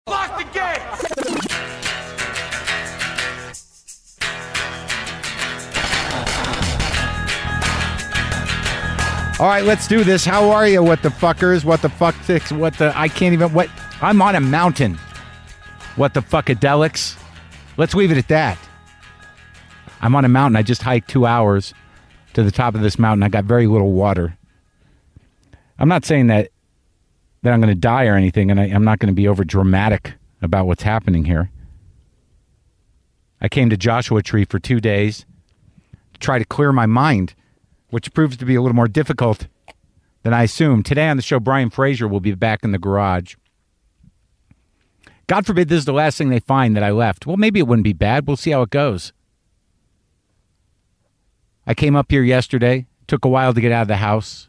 Lock the gate! All right, let's do this. How are you, what the fuckers? What the fuck ticks? I'm on a mountain. What the fuckadelics? Let's leave it at that. I'm on a mountain. I just hiked 2 hours to the top of this mountain. I got very little water. I'm not saying that I'm going to die or anything, and I'm not going to be over dramatic about what's happening here. I came to Joshua Tree for 2 days to try to clear my mind, which proves to be a little more difficult than I assumed. Today on the show, Brian Fraser will be back in the garage. God forbid this is the last thing they find that I left. Well, maybe it wouldn't be bad. We'll see how it goes. I came up here yesterday. Took a while to get out of the house.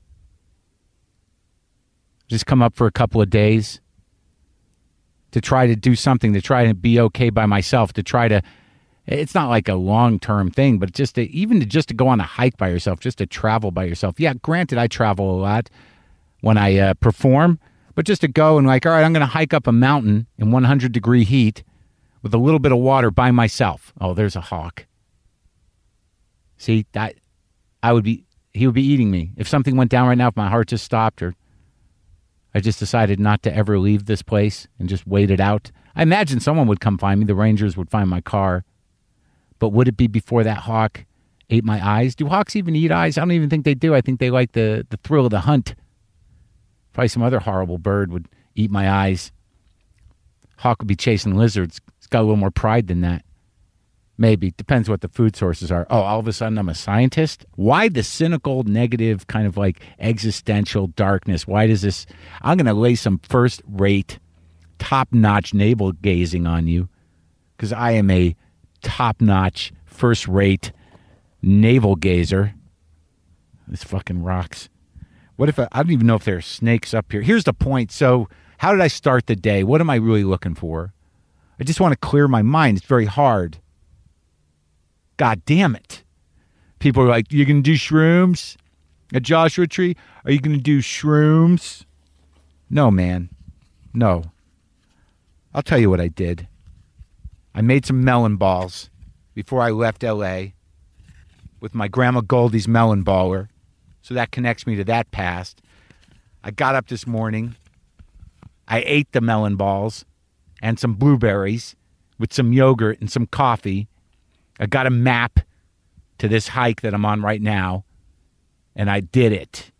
Just come up for a couple of days to try to do something, to try to be okay by myself, to try to, it's not like a long-term thing, but just to go on a hike by yourself, just to travel by yourself. Yeah, granted, I travel a lot when I perform, but just to go and like, all right, I'm going to hike up a mountain in 100-degree heat with a little bit of water by myself. Oh, there's a hawk. See, he would be eating me. If something went down right now, if my heart just stopped, or I just decided not to ever leave this place and just wait it out. I imagine someone would come find me. The Rangers would find my car. But would it be before that hawk ate my eyes? Do hawks even eat eyes? I don't even think they do. I think they like the thrill of the hunt. Probably some other horrible bird would eat my eyes. Hawk would be chasing lizards. It's got a little more pride than that. Maybe. Depends what the food sources are. Oh, all of a sudden I'm a scientist? Why the cynical, negative, kind of like existential darkness? Why does this... I'm going to lay some first-rate, top-notch navel gazing on you because I am a top-notch, first-rate navel gazer. This fucking rocks. What if I don't even know if there are snakes up here. Here's the point. So how did I start the day? What am I really looking for? I just want to clear my mind. It's very hard. God damn it. People are like, you going to do shrooms at Joshua Tree? Are you going to do shrooms? No, man. No. I'll tell you what I did. I made some melon balls before I left L.A. with my Grandma Goldie's melon baller. So that connects me to that past. I got up this morning. I ate the melon balls and some blueberries with some yogurt and some coffee. I got a map to this hike that I'm on right now, and I did it.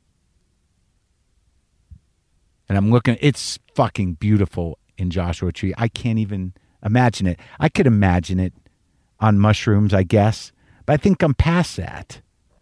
And I'm looking, it's fucking beautiful in Joshua Tree. I can't even imagine it. I could imagine it on mushrooms, I guess, but I think I'm past that.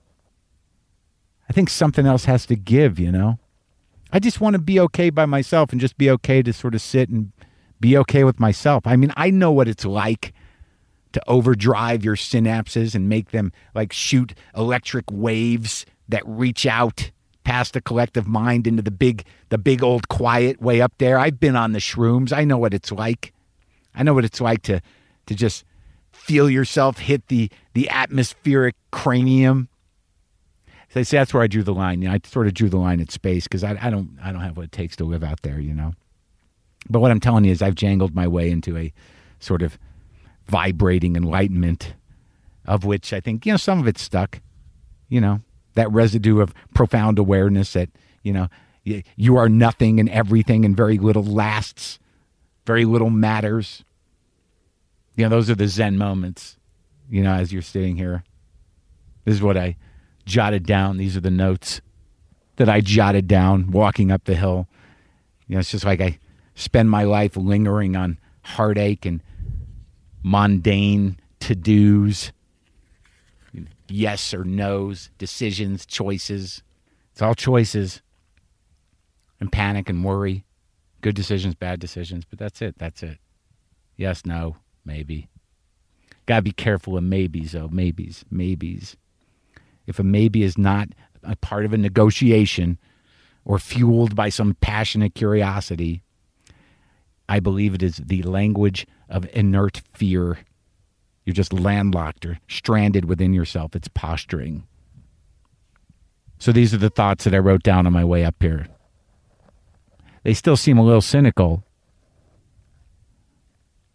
I think something else has to give, you know? I just want to be okay by myself and just be okay to sort of sit and be okay with myself. I mean, I know what it's like to overdrive your synapses and make them like shoot electric waves that reach out past the collective mind into the big old quiet way up there. I've been on the shrooms. I know what it's like. I know what it's like to just feel yourself hit the atmospheric cranium. So I say that's where I drew the line. You know, I sort of drew the line at space because I don't have what it takes to live out there, you know. But what I'm telling you is I've jangled my way into a sort of vibrating enlightenment, of which I think, you know, some of it's stuck, you know, that residue of profound awareness that, you know, you are nothing and everything and very little lasts, very little matters. You know, those are the Zen moments, you know, as you're sitting here. This is what I jotted down. These are the notes that I jotted down walking up the hill. You know, it's just like I spend my life lingering on heartache and mundane to-dos, yes or no's, decisions, choices. It's all choices. And panic and worry. Good decisions, bad decisions, but that's it. Yes, no, maybe. Gotta be careful of maybes, though. Maybes. If a maybe is not a part of a negotiation or fueled by some passionate curiosity, I believe it is the language of inert fear. You're just landlocked or stranded within yourself. It's posturing. So these are the thoughts that I wrote down on my way up here. They still seem a little cynical.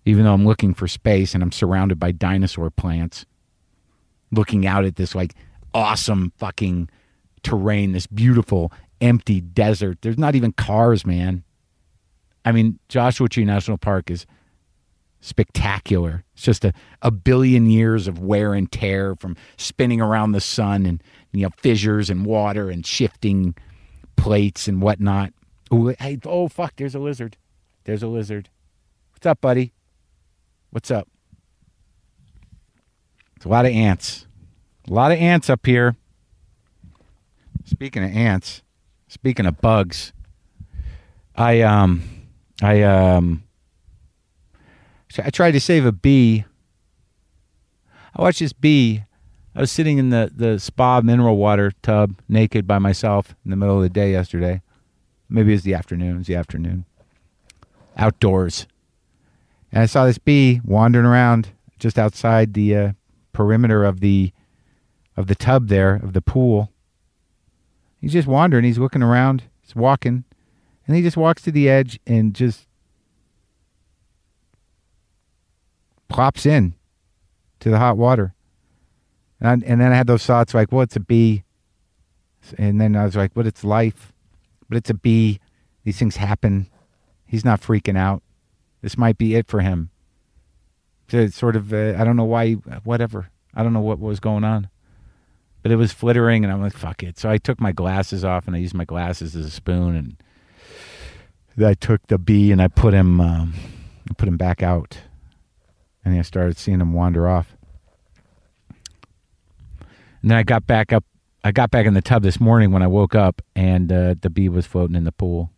even though I'm looking for space and I'm surrounded by dinosaur plants, looking out at this like awesome fucking terrain, this beautiful empty desert. There's not even cars, man. I mean, Joshua Tree National Park is spectacular. It's just a billion years of wear and tear from spinning around the sun and, fissures and water and shifting plates and whatnot. Ooh, hey, oh, fuck, there's a lizard. There's a lizard. What's up, buddy? What's up? It's a lot of ants. A lot of ants up here. Speaking of ants, speaking of bugs, I tried to save a bee. I watched this bee. I was sitting in the spa mineral water tub naked by myself in the middle of the day yesterday. Maybe it was the afternoon. Outdoors. And I saw this bee wandering around just outside the perimeter of the tub there, of the pool. He's just wandering. He's looking around. He's walking. And he just walks to the edge and just plops in to the hot water. And then I had those thoughts like, well, it's a bee. And then I was like, but it's life. But it's a bee. These things happen. He's not freaking out. This might be it for him. So it's sort of, I don't know why, whatever. I don't know what was going on. But it was flittering, and I'm like, fuck it. So I took my glasses off, and I used my glasses as a spoon, and I took the bee, and I put him back out. And then I started seeing him wander off. And then I got back in the tub this morning when I woke up, and the bee was floating in the pool.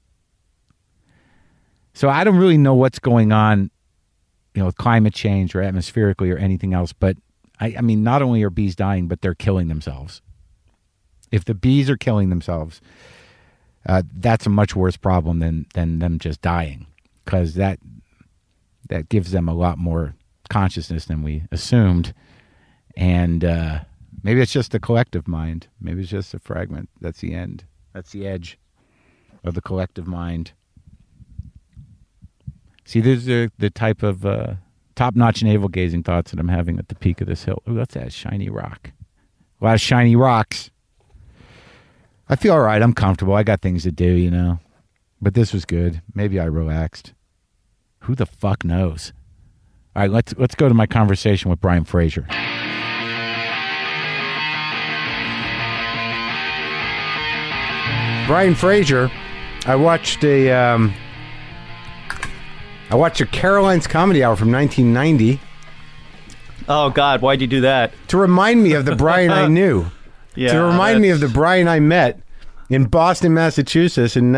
So I don't really know what's going on, with climate change or atmospherically or anything else. But I mean, not only are bees dying, but they're killing themselves. If the bees are killing themselves, that's a much worse problem than them just dying, because that gives them a lot more consciousness than we assumed. And maybe it's just the collective mind. Maybe it's just a fragment. That's the end. That's the edge of the collective mind. See, these are the type of top-notch navel-gazing thoughts that I'm having at the peak of this hill. Ooh, that's that shiny rock. A lot of shiny rocks. I feel all right. I'm comfortable. I got things to do, But this was good. Maybe I relaxed. Who the fuck knows? All right, let's go to my conversation with Brian Fraser. Brian Fraser, I watched a Caroline's Comedy Hour from 1990. Oh, God, why'd you do that? To remind me of the Brian I knew. Yeah, to remind me of the Brian I met in Boston, Massachusetts in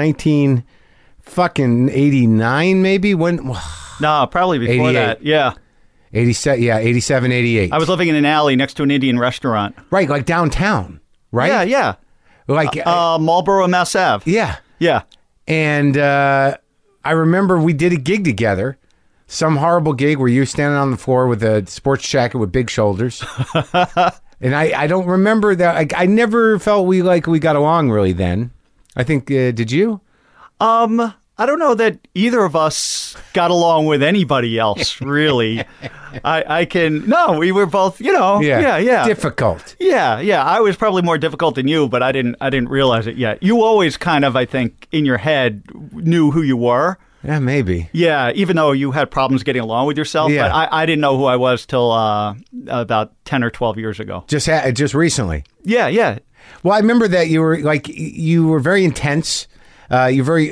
1989, maybe? When? No, probably before 88. that. Yeah. 87, 88. I was living in an alley next to an Indian restaurant. Right, like downtown, right? Yeah. Like Marlboro, Mass Ave. Yeah. Yeah. And I remember we did a gig together, some horrible gig where you were standing on the floor with a sports jacket with big shoulders. And I don't remember that. I never felt we got along really then. I think, did you? I don't know that either of us got along with anybody else, really. No, we were both, Yeah. Difficult. Yeah. I was probably more difficult than you, but I didn't realize it yet. You always kind of, I think, in your head knew who you were. Yeah, maybe. Yeah, even though you had problems getting along with yourself. Yeah. But I didn't know who I was till about 10 or 12 years ago. Just recently. Yeah. Well, I remember that you were very intense. You're very,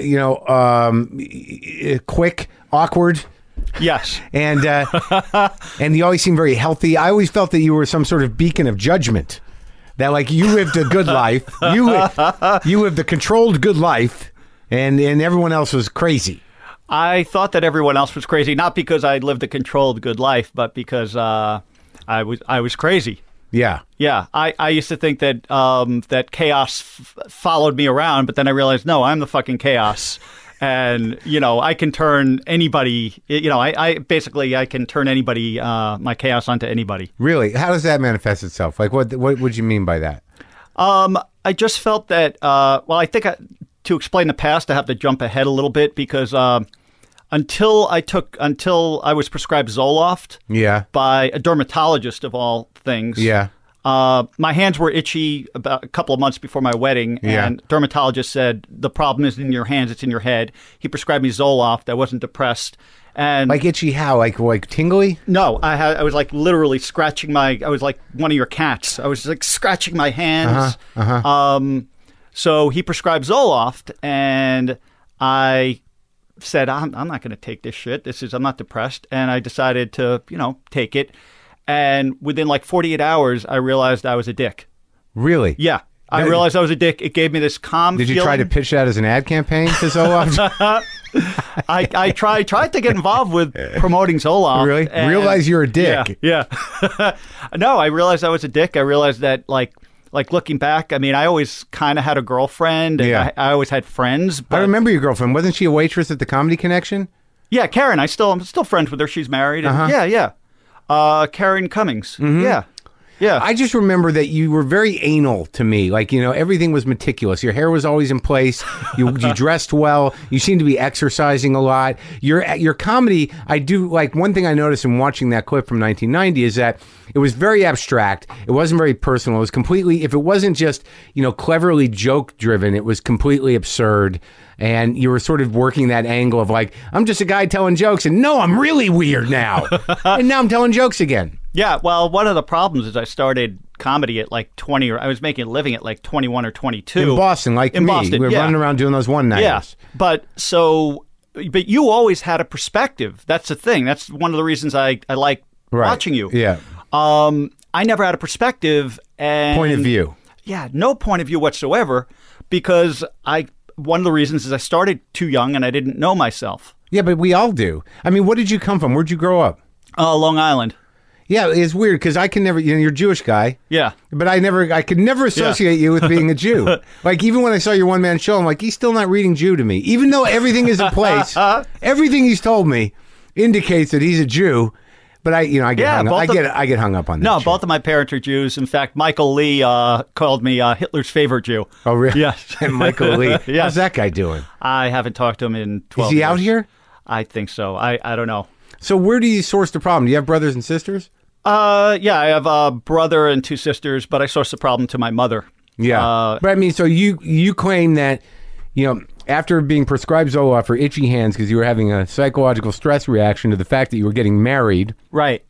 quick, awkward. Yes. And you always seem very healthy. I always felt that you were some sort of beacon of judgment. That you lived a good life. You lived a controlled good life, and everyone else was crazy. I thought that everyone else was crazy, not because I lived a controlled good life, but because I was crazy. Yeah. Yeah. I used to think that that chaos followed me around, but then I realized, no, I'm the fucking chaos. And, I can turn anybody, I can turn anybody, my chaos onto anybody. Really? How does that manifest itself? What would you mean by that? I just felt that, I think to explain the past, I have to jump ahead a little bit because until I was prescribed Zoloft Yeah. by a dermatologist of all things. Yeah. My hands were itchy about a couple of months before my wedding, Yeah. and dermatologist said the problem isn't in your hands; it's in your head. He prescribed me Zoloft. I wasn't depressed, and Like itchy how? Like tingly? no, I was like literally scratching I was like one of your cats. I was like scratching my hands. So he prescribed Zoloft, and I said, I'm not going to take this shit. I'm not depressed. And I decided to, take it. And within like 48 hours, I realized I was a dick. Really? Yeah. I realized I was a dick. It gave me this calm Did you feeling. try to pitch that as an ad campaign to Zoloft? I tried to get involved with promoting Zoloft. Really? and- Realize you're a dick. Yeah. No, I realized I was a dick. I realized that like looking back, I mean, I always kind of had a girlfriend. And Yeah. I always had friends. But I remember your girlfriend. Wasn't she a waitress at the Comedy Connection? Yeah, Karen. I'm still friends with her. She's married. And Yeah. Karen Cummings. Yeah. Yeah. I just remember that you were very anal to me. Like, everything was meticulous. Your hair was always in place. You dressed well. You seemed to be exercising a lot. Your comedy, I do, like, one thing I noticed in watching that clip from 1990 is that it was very abstract. It wasn't very personal. It was completely, if it wasn't just, cleverly joke driven, it was completely absurd. And you were sort of working that angle of like, I'm just a guy telling jokes, and no, I'm really weird now. And now I'm telling jokes again. Yeah, well, one of the problems is I started comedy at like 20, or I was making a living at like 21 or 22. In Boston, like in me. Boston, We were yeah. running around doing those one-nighters. Yeah, but you always had a perspective. That's the thing. That's one of the reasons I like Right. watching you. Yeah. I never had a perspective. And Point of view. Yeah, no point of view whatsoever, because one of the reasons is I started too young and I didn't know myself. Yeah, but we all do. I mean, what did you come from? Where'd you grow up? Long Island. Yeah, it's weird because I can never, you're a Jewish guy. Yeah. But I could never associate you with being a Jew. Like, even when I saw your one-man show, I'm like, he's still not reading Jew to me. Even though everything is in place, everything he's told me indicates that he's a Jew. But I get hung up. I get hung up on that. No, shit. both of my parents are Jews. In fact, Michael Lee called me Hitler's favorite Jew. Oh, really? Yes. And Michael Lee. Yeah. How's that guy doing? I haven't talked to him in 12 Is he years. out here? I think so. I don't know. So where do you source the problem? Do you have brothers and sisters? Yeah, I have a brother and two sisters, but I source the problem to my mother. Yeah. But I mean, so you claim that, after being prescribed Zoloft for itchy hands because you were having a psychological stress reaction to the fact that you were getting married, Right.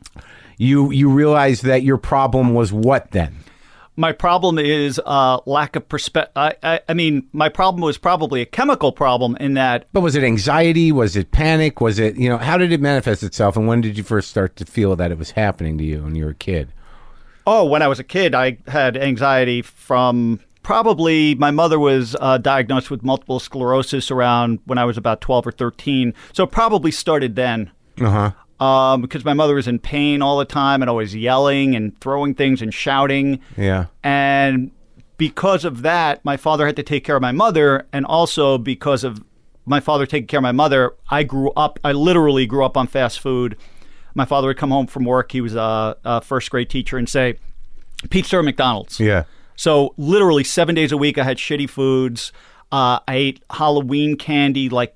you realized that your problem was what then? My problem is lack of perspective. I mean, my problem was probably a chemical problem in that. But was it anxiety? Was it panic? Was it, how did it manifest itself? And when did you first start to feel that it was happening to you when you were a kid? Oh, when I was a kid, I had anxiety from probably my mother was diagnosed with multiple sclerosis around when I was about 12 or 13. So it probably started then. Uh-huh. Because my mother was in pain all the time and always yelling and throwing things and shouting. Yeah. And because of that, my father had to take care of my mother. And also because of my father taking care of my mother, I literally grew up on fast food. My father would come home from work. He was a first grade teacher and say, pizza or McDonald's. Yeah. So literally 7 days a week, I had shitty foods. I ate Halloween candy like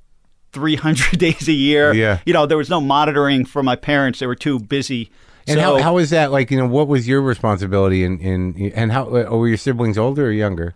300 days a year. Yeah. There was no monitoring from my parents. They were too busy. And So- how was that? Like, what was your responsibility and how were your siblings older or younger?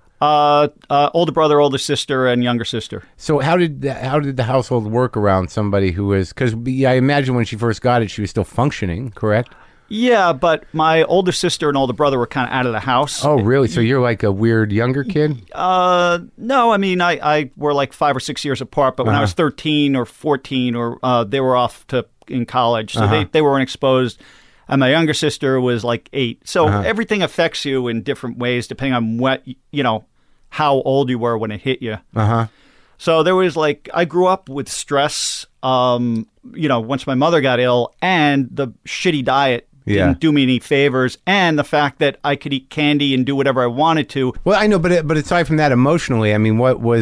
older brother, older sister, and younger sister. So how did the household work around somebody who was, because I imagine when she first got it, she was still functioning, correct? Yeah, but my older sister and older brother were kind of out of the house. Oh, really? So you're like a weird younger kid? No, I mean, I were like 5 or 6 years apart, but when I was 13 or 14, or they were off in college, so they weren't exposed. And my younger sister was like 8. So everything affects you in different ways depending on what, how old you were when it hit you. So there was I grew up with stress, once my mother got ill, and the shitty diet didn't do me any favors, and the fact that I could eat candy and do whatever I wanted to. Well, I know, but aside from that, emotionally, I mean,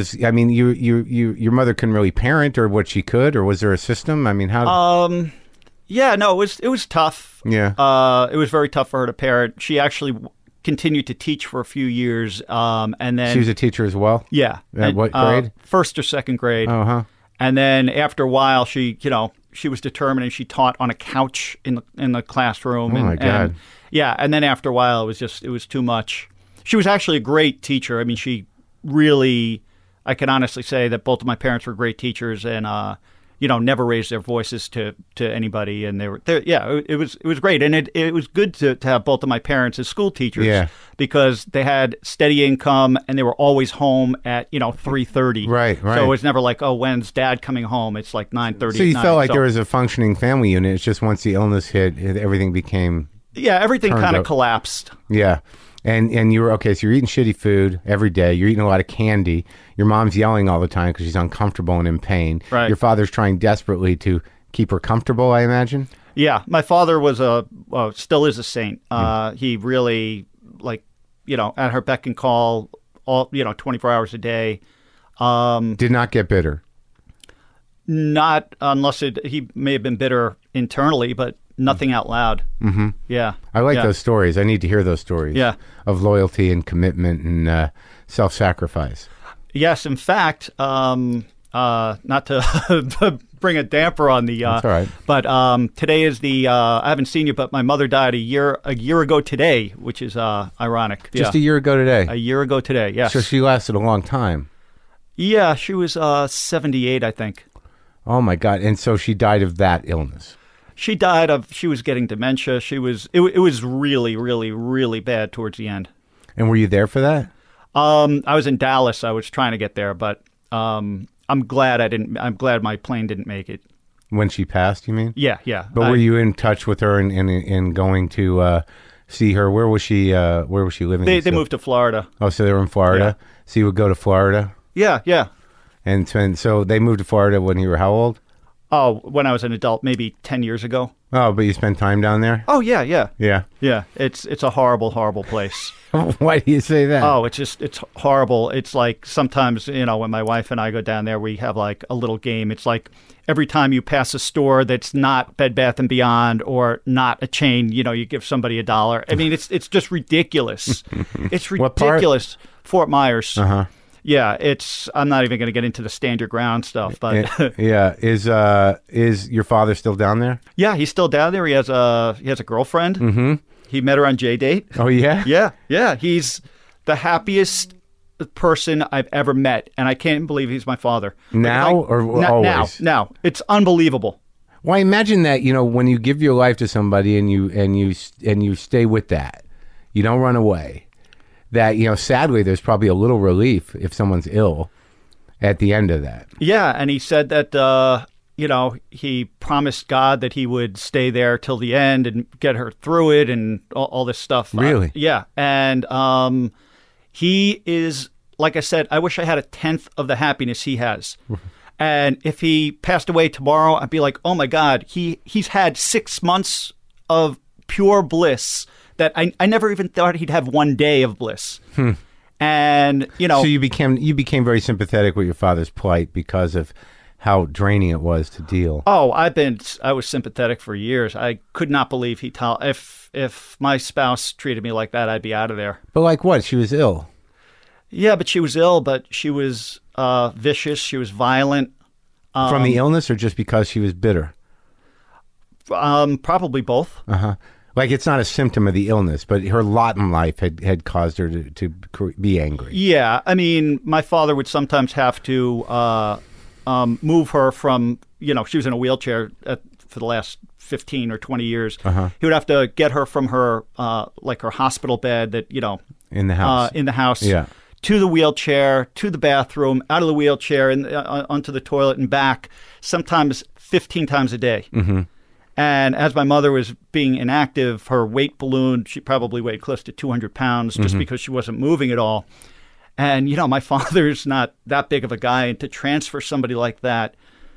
your mother couldn't really parent, or what she could, or was there a system? I mean, how? Yeah, no, it was tough. Yeah. It was very tough for her to parent. She actually continued to teach for a few years, and then She was a teacher as well? yeah. At what grade? First or second grade. And then after a while, she was determined, and she taught on a couch in the classroom. Oh, my God. And then after a while, it was too much. She was actually a great teacher. I mean, she really, I can honestly say that both of my parents were great teachers, and never raised their voices to anybody, and it was great, and it was good to have both of my parents as school teachers, because they had steady income and they were always home at 3:30. Right. So it was never like, oh, when's Dad coming home? It's like 9:30. So you felt like there was a functioning family unit. It's just once the illness hit, everything became everything kind of collapsed. Yeah. And you were, okay, so you're eating shitty food every day. You're eating a lot of candy. Your mom's yelling all the time because she's uncomfortable and in pain. Right. Your father's trying desperately to keep her comfortable, I imagine. Yeah. My father was still is a saint. He really, at her beck and call, all 24 hours a day. Did not get bitter. Not unless he may have been bitter internally, but nothing out loud. Mm-hmm. Yeah. I like those stories. I need to hear those stories. Yeah. Of loyalty and commitment and self-sacrifice. Yes. In fact, not to bring a damper on the. That's all right. But today is the. I haven't seen you, but my mother died a year ago today, which is ironic. Just a year ago today. A year ago today. Yes. So she lasted a long time. Yeah, she was 78, I think. Oh my God! And so she died of that illness. She was getting dementia. It was really, really, really bad towards the end. And were you there for that? I was in Dallas. I was trying to get there, but I'm glad I'm glad my plane didn't make it. When she passed, you mean? Yeah. But were you in touch with her and going to see her? Where was she living? They moved to Florida. Oh, so they were in Florida? Yeah. So you would go to Florida? Yeah. And so they moved to Florida when you were how old? Oh, when I was an adult, maybe 10 years ago. Oh, but you spent time down there? Oh, yeah. Yeah. It's a horrible, horrible place. Why do you say that? Oh, it's horrible. It's like sometimes, when my wife and I go down there, we have like a little game. It's like every time you pass a store that's not Bed Bath & Beyond or not a chain, you give somebody $1. I mean, it's just ridiculous. It's ridiculous. What part? Fort Myers. Uh-huh. Yeah, I'm not even going to get into the stand your ground stuff, but yeah, is your father still down there? Yeah, he's still down there. He has a girlfriend. Mm-hmm. He met her on J-Date. Oh yeah, yeah. He's the happiest person I've ever met, and I can't believe he's my father. Now or always? Now, it's unbelievable. Well, I imagine that when you give your life to somebody and you stay with that, you don't run away. That, sadly, there's probably a little relief if someone's ill at the end of that. Yeah, and he said that, he promised God that he would stay there till the end and get her through it and all this stuff. Really? Yeah, and he is, like I said, I wish I had 1/10 of the happiness he has. And if he passed away tomorrow, I'd be like, oh, my God, he's had 6 months of pure bliss that I never even thought he'd have one day of bliss. And, So you became very sympathetic with your father's plight because of how draining it was to deal. Oh, I was sympathetic for years. I could not believe if my spouse treated me like that, I'd be out of there. But like what? She was ill. Yeah, but she was ill, but she was vicious. She was violent. From the illness or just because she was bitter? Probably both. Uh-huh. Like it's not a symptom of the illness, but her lot in life had caused her to be angry. Yeah. I mean, my father would sometimes have to move her from, she was in a wheelchair for the last 15 or 20 years. Uh-huh. He would have to get her from her, her hospital bed that, in the house. Yeah. To the wheelchair, to the bathroom, out of the wheelchair, and onto the toilet and back, sometimes 15 times a day. Mm-hmm. And as my mother was being inactive, her weight ballooned. She probably weighed close to 200 pounds just because she wasn't moving at all. And, my father's not that big of a guy. And to transfer somebody like that,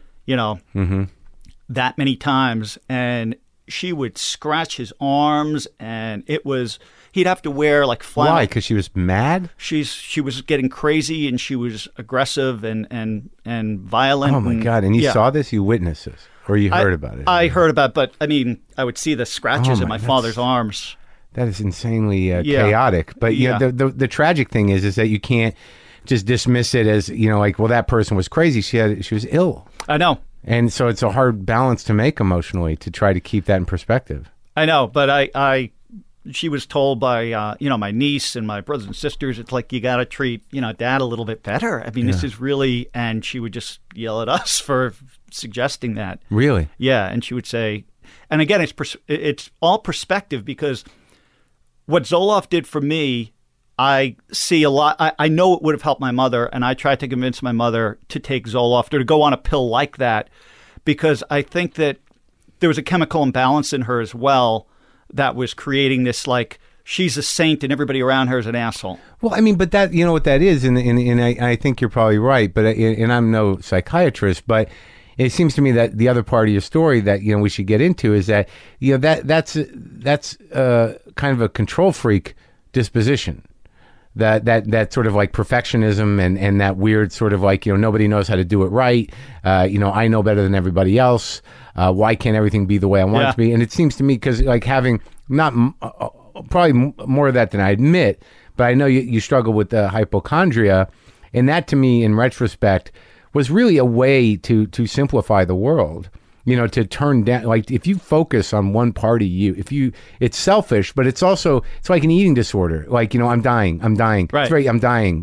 that many times, and she would scratch his arms, and he'd have to wear like flannel. Why? Because she was mad? She was getting crazy, and she was aggressive and violent. Oh, my God. And you saw this? You witnessed this? Or you heard about it? I heard about it, but I mean, I would see the scratches in my father's arms. That is insanely chaotic. But the tragic thing is that you can't, just dismiss it as, like, well, that person was crazy. She was ill. I know. And so it's a hard balance to make emotionally to try to keep that in perspective. I know, but she was told by, my niece and my brothers and sisters, it's like, you got to treat, Dad a little bit better. I mean, this is really, and she would just yell at us for suggesting that. Really? Yeah. And she would say, and again, it's all perspective, because what Zoloft did for me, I see a lot. I know it would have helped my mother, and I tried to convince my mother to take Zoloft or to go on a pill like that, because I think that there was a chemical imbalance in her as well that was creating this, like, she's a saint and everybody around her is an asshole. Well, I mean, but that, what that is, and I think you're probably right, but and I'm no psychiatrist, but it seems to me that the other part of your story that, we should get into is that, that's kind of a control freak disposition. That sort of like perfectionism and that weird sort of like, nobody knows how to do it right. I know better than everybody else. Why can't everything be the way I want it to be? And it seems to me, because like having not probably more of that than I admit, but I know you struggle with the hypochondria. And that to me, in retrospect, was really a way to simplify the world. To turn down, like, if you focus on one part of you, it's selfish, but it's like an eating disorder. Like, I'm dying. Right. I'm dying.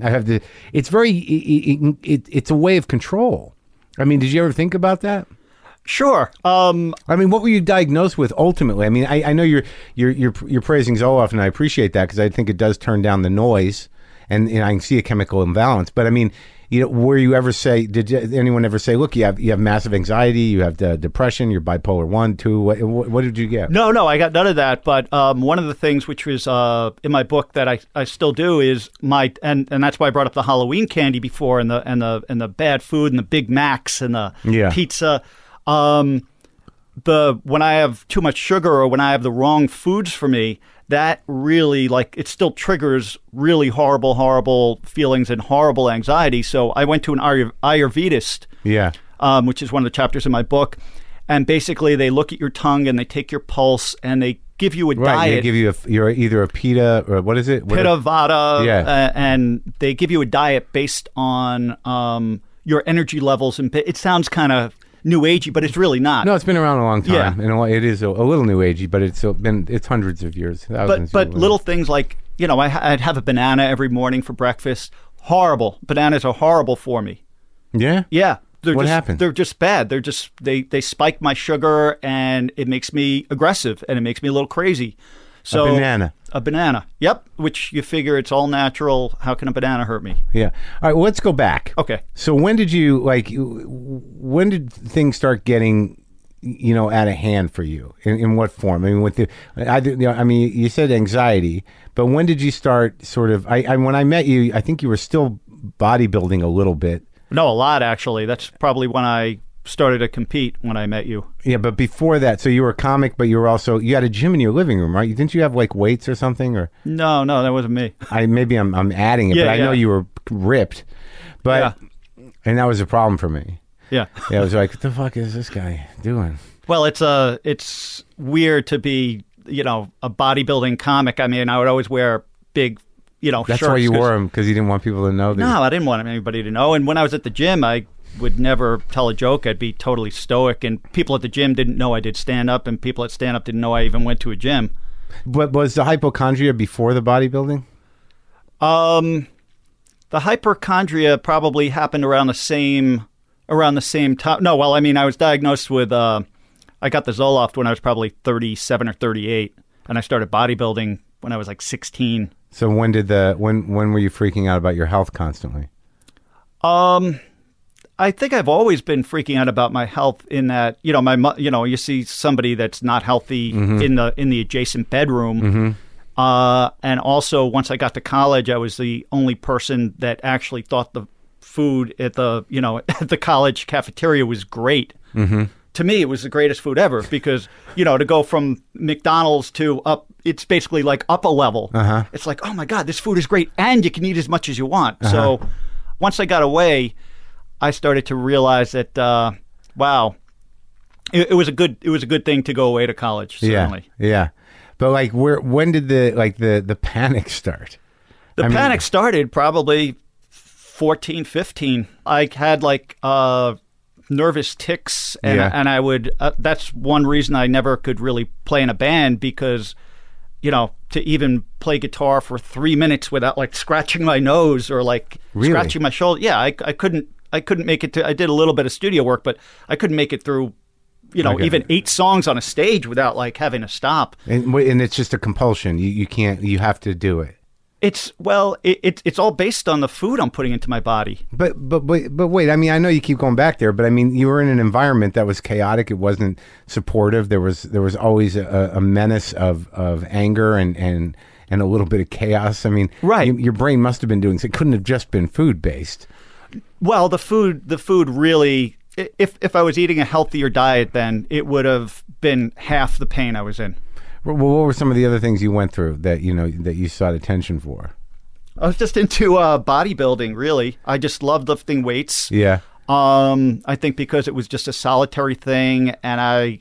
It's a way of control. I mean, did you ever think about that? Sure. I mean, what were you diagnosed with ultimately? I mean, I know you're praising Zoloft, and I appreciate that, because I think it does turn down the noise, and I can see a chemical imbalance. But I mean, were you ever did anyone ever say, look, you have massive anxiety, you have depression, you're bipolar 1, 2, what did you get? No, I got none of that. But one of the things which was in my book that I still do is and that's why I brought up the Halloween candy before, and the bad food and the Big Macs and the pizza. When I have too much sugar or when I have the wrong foods for me, that really, like, it still triggers really horrible feelings and horrible anxiety. So I went to an Ayurvedist, which is one of the chapters in my book. And basically they look at your tongue and they take your pulse and they give you a diet. They give you you're either a Pitta or what is it? Pitta Vata. And they give you a diet based on your energy levels. And it sounds kind of new agey, but it's really not. No, it's been around a long time, and it is a little new agey, but it's hundreds of years, thousands. But little things like, I'd have a banana every morning for breakfast. Horrible. Bananas are horrible for me. Yeah. Yeah. What happened? They're just bad. They're just they spike my sugar, and it makes me aggressive, and it makes me a little crazy. So a banana. Yep. Which you figure it's all natural. How can a banana hurt me? Yeah. All right. Well, let's go back. Okay. So when did things start getting, out of hand for you? In what form? I mean, you said anxiety, but when did you start sort of? When I met you, I think you were still bodybuilding a little bit. No, a lot actually. That's probably when I started to compete when I met you. Yeah, but before that, so you were a comic, but you had a gym in your living room, right? Didn't you have like weights or something? Or no, that wasn't me. Maybe I'm adding it, but I know you were ripped. But and that was a problem for me. Yeah. Yeah, I was like, what the fuck is this guy doing? Well, it's weird to be, a bodybuilding comic. I mean, I would always wear big, That's shirts. Why you wore them, because you didn't want people to know that. No, I didn't want anybody to know. And when I was at the gym, I would never tell a joke. I'd be totally stoic, and people at the gym didn't know I did stand-up, and people at stand-up didn't know I even went to a gym. But was the hypochondria before the bodybuilding? The hypochondria probably happened around the same time. No, well, I mean, I was diagnosed with, I got the Zoloft when I was probably 37 or 38, and I started bodybuilding when I was like 16. So when were you freaking out about your health constantly? I think I've always been freaking out about my health in that, you see somebody that's not healthy in the adjacent bedroom. And also once I got to college, I was the only person that actually thought the food at the, at the college cafeteria was great. To me, it was the greatest food ever because, to go from McDonald's to up, it's basically like up a level. It's like, oh my God, this food is great. And you can eat as much as you want. So once I got away, I started to realize that, wow, it was a good thing to go away to college. Certainly. Yeah. But like, when did the panic start? The panic started probably 14, 15. I had like nervous tics, and Yeah. and I would. That's one reason I never could really play in a band, because, you know, to even play guitar for 3 minutes without like scratching my nose or like Really? scratching my shoulder. Yeah, I couldn't make it to. I did a little bit of studio work, but I couldn't make it through, you know, Okay. even 8 songs on a stage without like having to stop. And it's just a compulsion. You can't. You have to do it. It's all based on the food I'm putting into my body. But wait. I mean, I know you keep going back there, but I mean, you were in an environment that was chaotic. It wasn't supportive. There was always a menace of anger and a little bit of chaos. I mean, Right. Your brain must have been doing. So it couldn't have just been food based. Well, the food really. If I was eating a healthier diet, then it would have been half the pain I was in. Well, what were some of the other things you went through that you sought attention for? I was just into bodybuilding, really. I just loved lifting weights. Yeah. I think because it was just a solitary thing, and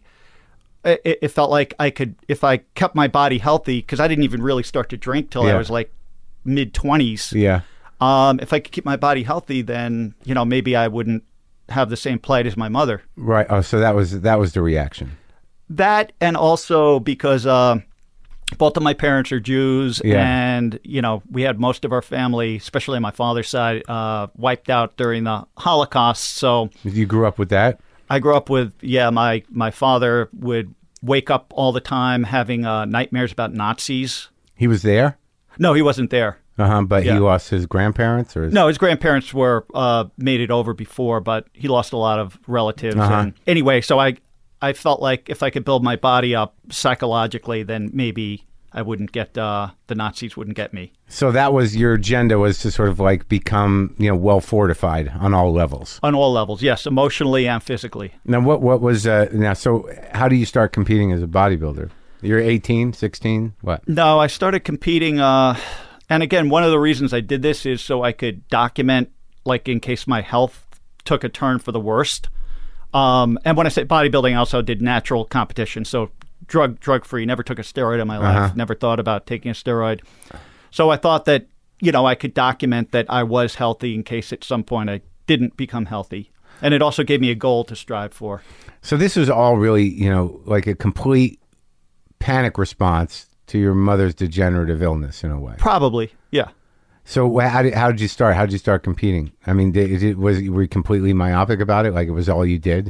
it felt like I could, if I kept my body healthy, because I didn't even really start to drink till I Yeah. was like mid-20s. Yeah. If I could keep my body healthy, then, you know, maybe I wouldn't have the same plight as my mother. Right. Oh, so that was the reaction. That, and also because both of my parents are Jews, Yeah. and, you know, we had most of our family, especially on my father's side, wiped out during the Holocaust. So You grew up with that. I grew up with, my father would wake up all the time having nightmares about Nazis. He was there. No, he wasn't there. But he Yeah. lost his grandparents, or No, his grandparents were made it over before, but he lost a lot of relatives. And anyway, so I felt like if I could build my body up psychologically, then maybe I wouldn't get the Nazis wouldn't get me. So that was your agenda, was to sort of like become, well fortified on all levels. On all levels, yes, emotionally and physically. Now, what was now? So how do you start competing as a bodybuilder? You're 18, 16, what? No, I started competing, and again, one of the reasons I did this is so I could document, like, in case my health took a turn for the worst. And when I say bodybuilding, I also did natural competition, so drug-free. Never took a steroid in my life. Never thought about taking a steroid. So I thought that, I could document that I was healthy in case at some point I didn't become healthy. And it also gave me a goal to strive for. So this was all really, like a complete panic response to your mother's degenerative illness in a way. Probably, yeah. So how did you start? How did you start competing? I mean, were you completely myopic about it? Like it was all you did?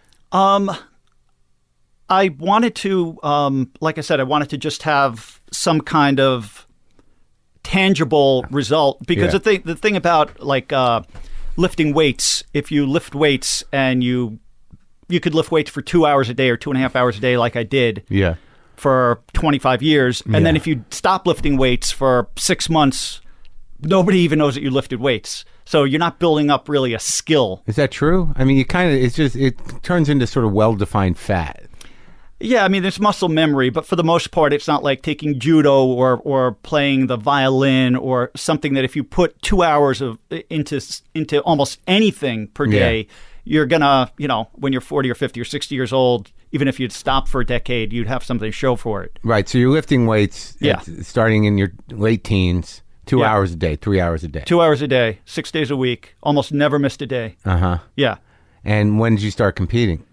I wanted to, like I said, I wanted to just have some kind of tangible result, because Yeah. the thing about like lifting weights, if you lift weights and you could lift weights for 2 hours a day or 2.5 hours a day, like I did Yeah. for 25 years, and then Yeah. if you stop lifting weights for 6 months, nobody even knows that you lifted weights. So you're not building up really a skill. Is that true? I mean, it turns into sort of well-defined fat. Yeah, I mean, there's muscle memory, but for the most part, it's not like taking judo or playing the violin or something that if you put 2 hours into almost anything per day, you're gonna, when you're 40 or 50 or 60 years old, even if you'd stop for a decade, you'd have something to show for it. Right. So you're lifting weights starting in your late teens, 2 Yeah. hours a day, 3 hours a day. 2 hours a day, 6 days a week, almost never missed a day. Uh-huh. Yeah. And when did you start competing?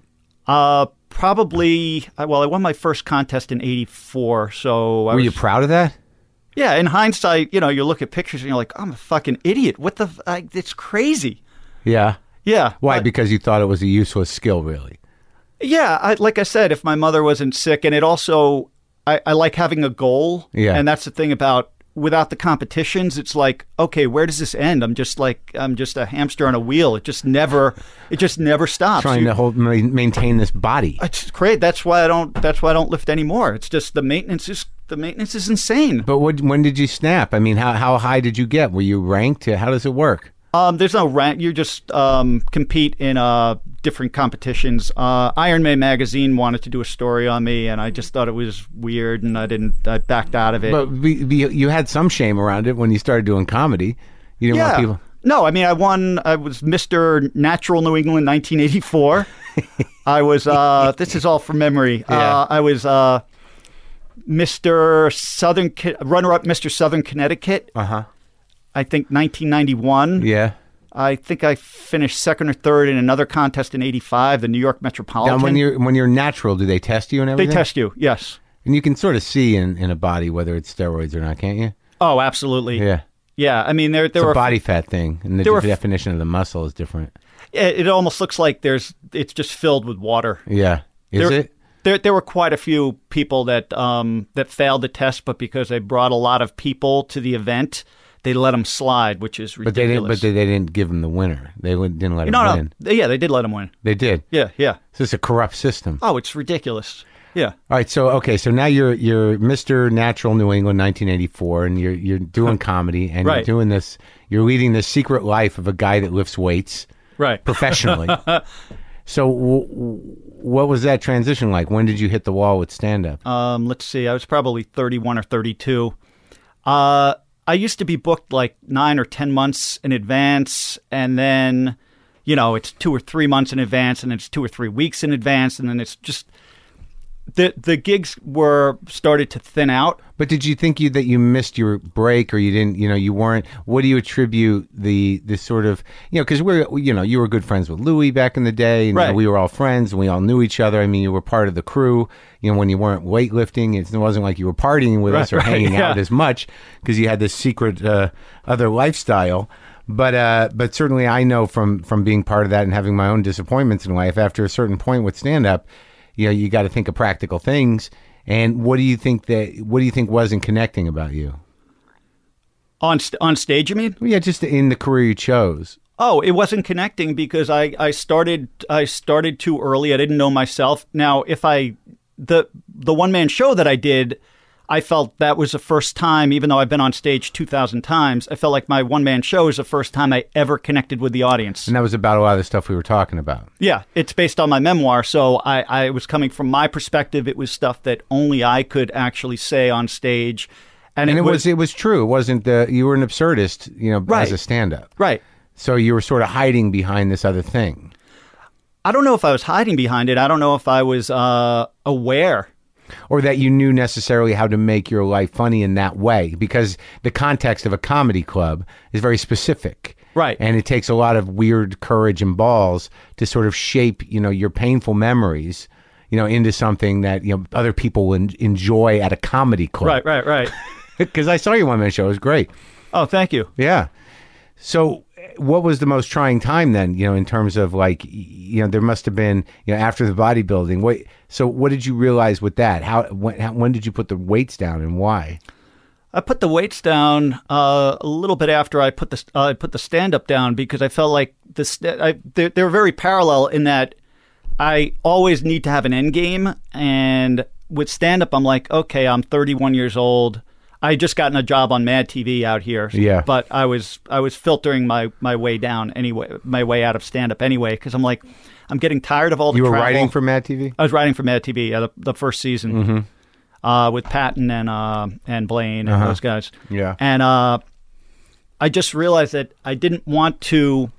Probably, I won my first contest in 84, so Were you proud of that? Yeah, in hindsight, you look at pictures and you're like, I'm a fucking idiot. What the, it's crazy. Yeah. Yeah. Why? Because you thought it was a useless skill, really? Yeah, like I said, if my mother wasn't sick, and it also, I like having a goal. Yeah. And that's the thing about, without the competitions, it's like, okay, where does this end? I'm just a hamster on a wheel. It just never stops. Trying to maintain this body. It's great. That's why I don't lift anymore. It's just the maintenance is insane. But when did you snap? I mean, how high did you get? Were you ranked? How does it work? There's no rank. You just compete in different competitions. Iron Man magazine wanted to do a story on me, and I just thought it was weird, and I backed out of it. But you had some shame around it when you started doing comedy. You didn't want people. No, I mean, I won. I was Mr. Natural New England 1984. I was. This is all from memory. Yeah. I was Mr. Southern runner-up, Mr. Southern Connecticut. Uh-huh. I think 1991. Yeah. I think I finished second or third in another contest in '85, the New York Metropolitan. Now, when you're natural, do they test you and They everything? test you, yes. And you can sort of see in a body whether it's steroids or not, can't you? Oh, absolutely. Yeah. Yeah, I mean, there It's were a body fat thing, and the there were- definition of the muscle is different. It almost looks like it's just filled with water. Yeah. Is There- it? There were quite a few people that failed the test, but because they brought a lot of people to the event, they let them slide, which is But they didn't. ridiculous. But they didn't give him the winner. They didn't let him no, win. yeah, they did let him win. They did. Yeah. So it's a corrupt system. Oh, it's ridiculous. Yeah. All right. So so now you're Mr. Natural New England 1984, and you're doing comedy, and you're Right. doing this. You're leading this secret life of a guy that lifts weights Right. professionally. So what was that transition like? When did you hit the wall with stand up? Let's see. I was probably 31 or 32. I used to be booked like 9 or 10 months in advance, and then, it's 2 or 3 months in advance, and it's 2 or 3 weeks in advance, and then it's just the gigs were started to thin out. But did you think that you missed your break, or you didn't? You weren't. What do you attribute this sort of? Because you were good friends with Louis back in the day, and Right. we were all friends, and we all knew each other. I mean, you were part of the crew. When you weren't weightlifting, it wasn't like you were partying with us or Right, hanging yeah. out as much because you had this secret other lifestyle. But certainly, I know from being part of that and having my own disappointments in life. After a certain point with stand up, you got to think of practical things. And what do you think wasn't connecting about you? On stage, you mean? Well, yeah, just in the career you chose. Oh, it wasn't connecting because I started too early. I didn't know myself. Now, if the one-man show that I did, I felt that was the first time, even though I've been on stage 2,000 times, I felt like my one-man show is the first time I ever connected with the audience. And that was about a lot of the stuff we were talking about. Yeah, it's based on my memoir, so I was coming from my perspective. It was stuff that only I could actually say on stage. And it was true. It wasn't you were an absurdist, Right. as a stand-up. Right. So you were sort of hiding behind this other thing. I don't know if I was hiding behind it. I don't know if I was aware. Or that you knew necessarily how to make your life funny in that way, because the context of a comedy club is very specific. Right. And it takes a lot of weird courage and balls to sort of shape, your painful memories, into something that, other people will enjoy at a comedy club. Right. Because I saw your one-man show. It was great. Oh, thank you. Yeah. So what was the most trying time then, in terms of like, there must have been, after the bodybuilding. So what did you realize with that? When did you put the weights down and why? I put the weights down a little bit after I put the stand-up down because I felt like they're very parallel in that I always need to have an end game. And with stand-up, I'm like, okay, I'm 31 years old. I had just gotten a job on Mad TV out here. Yeah. But I was filtering my way down anyway, my way out of stand-up anyway, because I'm like, I'm getting tired of all the You were travel. writing for Mad TV? I was writing for Mad TV, the first season, with Patton and Blaine and those guys. Yeah. And I just realized that I didn't want to.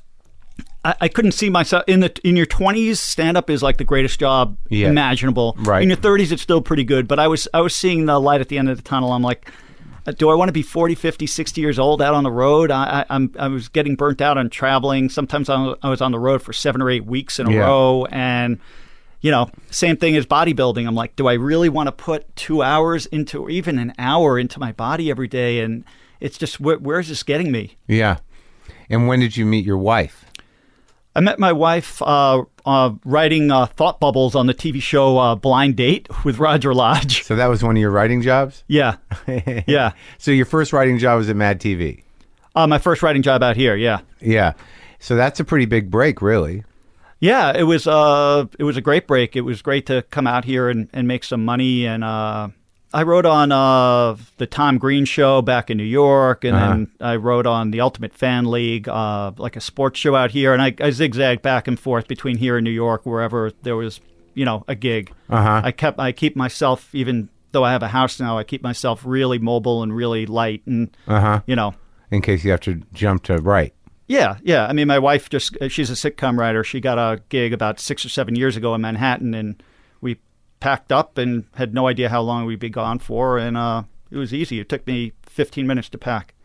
I couldn't see myself in your 20s. Stand up is like the greatest job imaginable. Right. In your 30s, it's still pretty good. But I was seeing the light at the end of the tunnel. I'm like, do I want to be 40, 50, 60 years old out on the road? I was getting burnt out on traveling. Sometimes I was on the road for 7 or 8 weeks in a row. And, same thing as bodybuilding. I'm like, do I really want to put 2 hours into, or even an hour into my body every day? And it's just, where is this getting me? Yeah. And when did you meet your wife? I met my wife writing thought bubbles on the TV show Blind Date with Roger Lodge. So that was one of your writing jobs? Yeah. Yeah. So your first writing job was at Mad TV? My first writing job out here, yeah. Yeah. So that's a pretty big break, really. Yeah, it was a great break. It was great to come out here and make some money. And I wrote on the Tom Green Show back in New York, and then I wrote on the Ultimate Fan League, like a sports show out here. And I zigzagged back and forth between here and New York, wherever there was, a gig. I keep myself, even though I have a house now, I keep myself really mobile and really light, and in case you have to jump to write. Yeah. I mean, my wife she's a sitcom writer. She got a gig about 6 or 7 years ago in Manhattan, and we packed up and had no idea how long we'd be gone for, and it was easy. It took me 15 minutes to pack.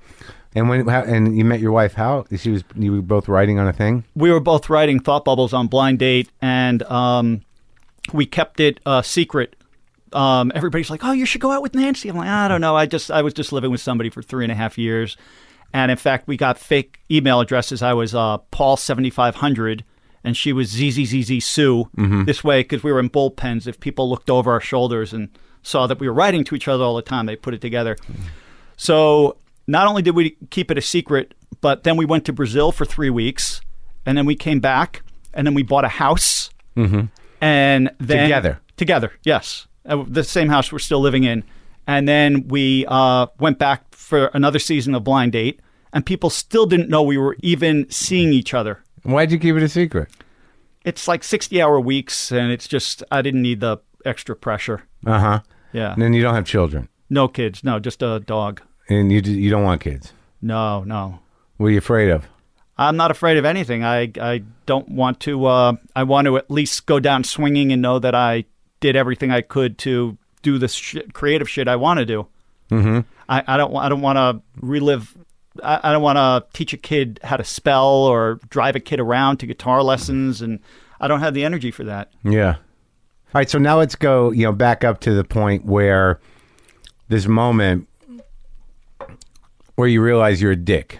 And and you met your wife, how? You were both writing on a thing? We were both writing thought bubbles on Blind Date, and we kept it secret. Everybody's like, "Oh, you should go out with Nancy." I'm like, "I don't know. I was just living with somebody for 3.5 years." And in fact, we got fake email addresses. I was Paul7500, and she was ZZZZ Sue. This way, because we were in bullpens, if people looked over our shoulders and saw that we were writing to each other all the time, they put it together. So not only did we keep it a secret, but then we went to Brazil for 3 weeks, and then we came back, and then we bought a house. And then together, yes, the same house we're still living in. And then we went back for another season of Blind Date, and people still didn't know we were even seeing each other. Why'd you keep it a secret? It's like 60-hour weeks, and it's just, I didn't need the extra pressure. Yeah. And then you don't have children? No kids. No, just a dog. And you don't want kids? No. What are you afraid of? I'm not afraid of anything. I don't want to, I want to at least go down swinging and know that I did everything I could to do this creative shit I want to do. I don't want to relive. I don't want to teach a kid how to spell or drive a kid around to guitar lessons, and I don't have the energy for that. Yeah. All right. So now let's go, back up to the point where this moment where you realize you're a dick.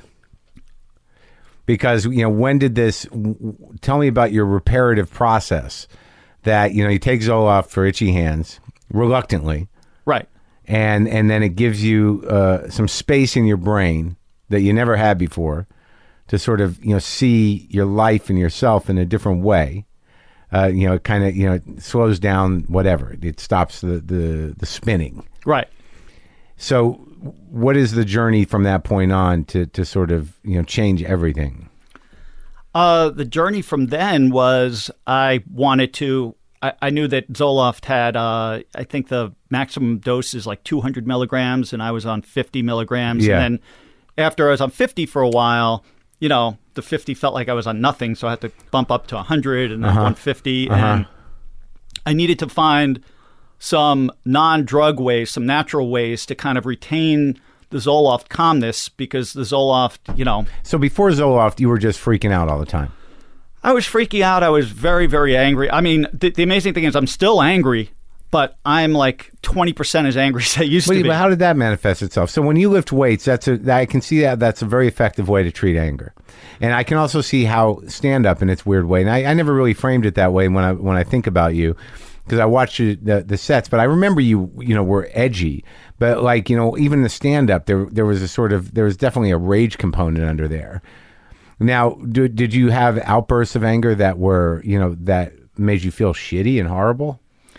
Because, when did this, tell me about your reparative process that, you take Zoloft for itchy hands reluctantly. Right. And then it gives you some space in your brain that you never had before to sort of, see your life and yourself in a different way. It kind of, it slows down whatever. It stops the spinning. Right. So what is the journey from that point on to sort of, change everything? The journey from then was I knew that Zoloft had, I think the maximum dose is like 200 milligrams, and I was on 50 milligrams. Yeah. And then after I was on 50 for a while, the 50 felt like I was on nothing, so I had to bump up to 100 and then 150. And I needed to find some non-drug ways, some natural ways to kind of retain the Zoloft calmness, because the Zoloft, So before Zoloft, you were just freaking out all the time. I was freaking out. I was very, very angry. I mean, the amazing thing is I'm still angry, but I'm like 20% as angry as I used to be. But how did that manifest itself? So when you lift weights, I can see that's a very effective way to treat anger. And I can also see how stand-up in its weird way, and I never really framed it that way when I think about you, because I watched the sets, but I remember you were edgy, but like, even the stand-up, there was definitely a rage component under there. Now, did you have outbursts of anger that were, that made you feel shitty and horrible?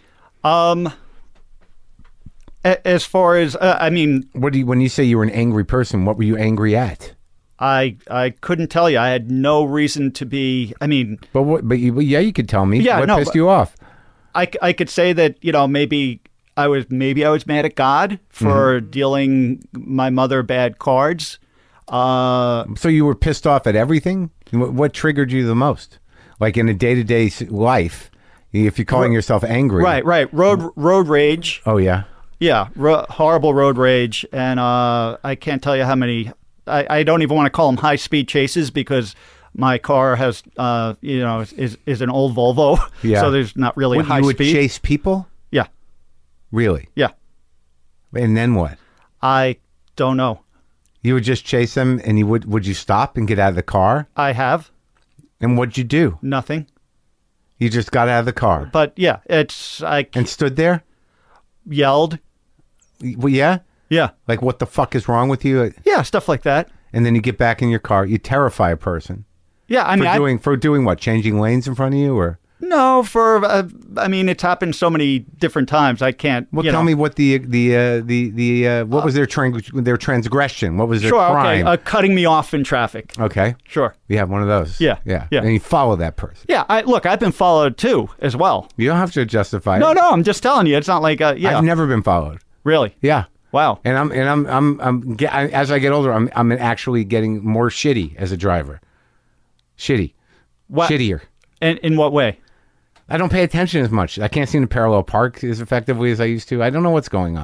As far as, I mean... when you say you were an angry person, what were you angry at? I couldn't tell you. I had no reason to be, I mean... you could tell me. Yeah, what pissed you off? I could say that, maybe I was mad at God for dealing my mother bad cards. So you were pissed off at everything? What triggered you the most? Like in a day-to-day life, if you're calling yourself angry. Right. Road rage. Oh, yeah? Yeah, horrible road rage. And I can't tell you how many... I don't even want to call them high-speed chases, because my car has, is an old Volvo. Yeah. So there's not really a high speed. You would chase people? Yeah. Really? Yeah. And then what? I don't know. You would just chase them, and would you stop and get out of the car? I have. And what'd you do? Nothing. You just got out of the car? But yeah, and stood there? Yelled. Well, yeah? Yeah. Like, what the fuck is wrong with you? Yeah, stuff like that. And then you get back in your car. You terrify a person. Yeah, I mean... For doing what? Changing lanes in front of you, or... No, it's happened so many different times. I can't. Well, tell me what what was their transgression? What was their crime? Okay, cutting me off in traffic. Okay, sure. We have one of those. Yeah. And you follow that person. Yeah, I've been followed too, as well. You don't have to justify it. No, I'm just telling you. It's not like I've never been followed. Really? Yeah. Wow. And I'm as I get older, I'm actually getting more shitty as a driver. Shitty. What? Shittier. And in what way? I don't pay attention as much. I can't seem to parallel park as effectively as I used to. I don't know what's going on.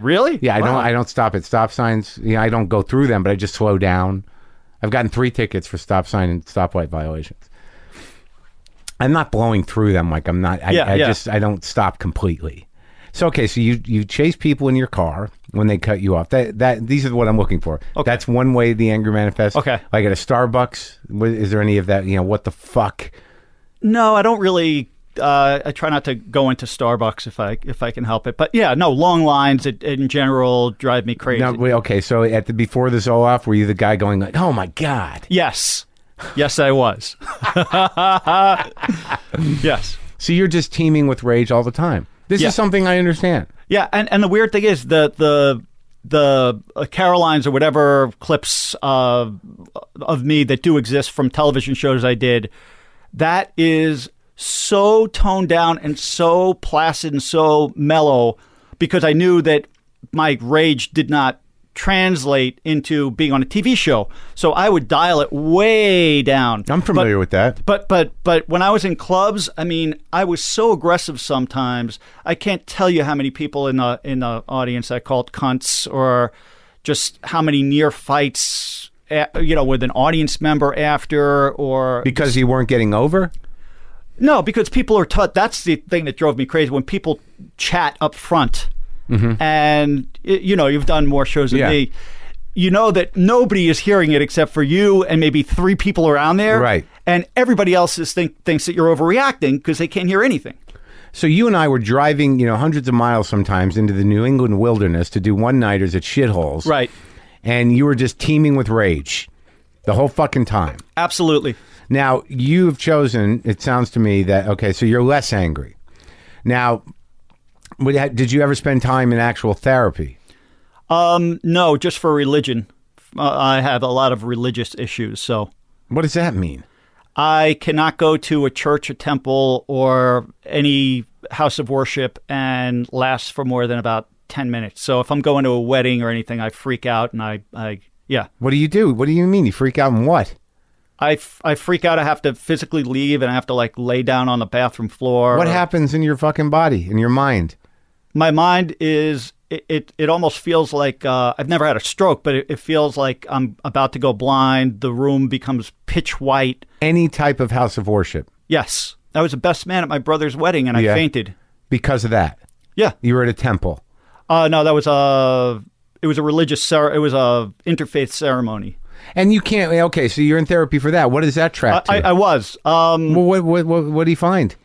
Really? Yeah, Wow. I don't stop at stop signs. I don't go through them, but I just slow down. I've gotten 3 tickets for stop sign and stoplight violations. I'm not blowing through them like I'm not. I don't stop completely. So okay, so you chase people in your car when they cut you off. These are what I'm looking for. Okay. That's one way the anger manifests. Okay. Like at a Starbucks, is there any of that? What the fuck? No, I don't really. I try not to go into Starbucks if I can help it. But yeah, no, long lines in general drive me crazy. No, okay, so before the Zoloft, were you the guy going like, "Oh my god"? Yes, I was. Yes. So you're just teeming with rage all the time. This Yeah. is something I understand. Yeah, and the weird thing is the Carolines or whatever clips of me that do exist from television shows I did, that is so toned down and so placid and so mellow because I knew that my rage did not translate into being on a TV show. So I would dial it way down. I'm familiar with that. But when I was in clubs, I mean, I was so aggressive sometimes. I can't tell you how many people in the audience I called cunts, or just how many near fights, with an audience member after, or Because you weren't getting over? no, because people are taught. That's the thing that drove me crazy when people chat up front. And you've done more shows than Yeah. me. You know that nobody is hearing it except for you and maybe 3 people around there. Right. And everybody else thinks that you're overreacting because they can't hear anything. So you and I were driving, hundreds of miles sometimes into the New England wilderness to do one-nighters at shitholes. Right. And you were just teeming with rage the whole fucking time. Absolutely. Now, you've chosen, it sounds to me that, okay, so you're less angry. Now, did you ever spend time in actual therapy? No, just for religion. I have a lot of religious issues, so What does that mean? I cannot go to a church, a temple, or any house of worship and last for more than about 10 minutes. So if I'm going to a wedding or anything, I freak out and I What do you do? What do you mean? You freak out and what? I freak out. I have to physically leave and I have to lay down on the bathroom floor. What happens in your fucking body, in your mind? My mind is, it almost feels like, I've never had a stroke, but it feels like I'm about to go blind. The room becomes pitch white. Any type of house of worship. Yes. I was the best man at my brother's wedding and I Yeah. fainted. Because of that. Yeah. You were at a temple. No, that was it was a religious, it was a interfaith ceremony. And you can't, okay, so you're in therapy for that. What does that track to? I was. Well, what do you find?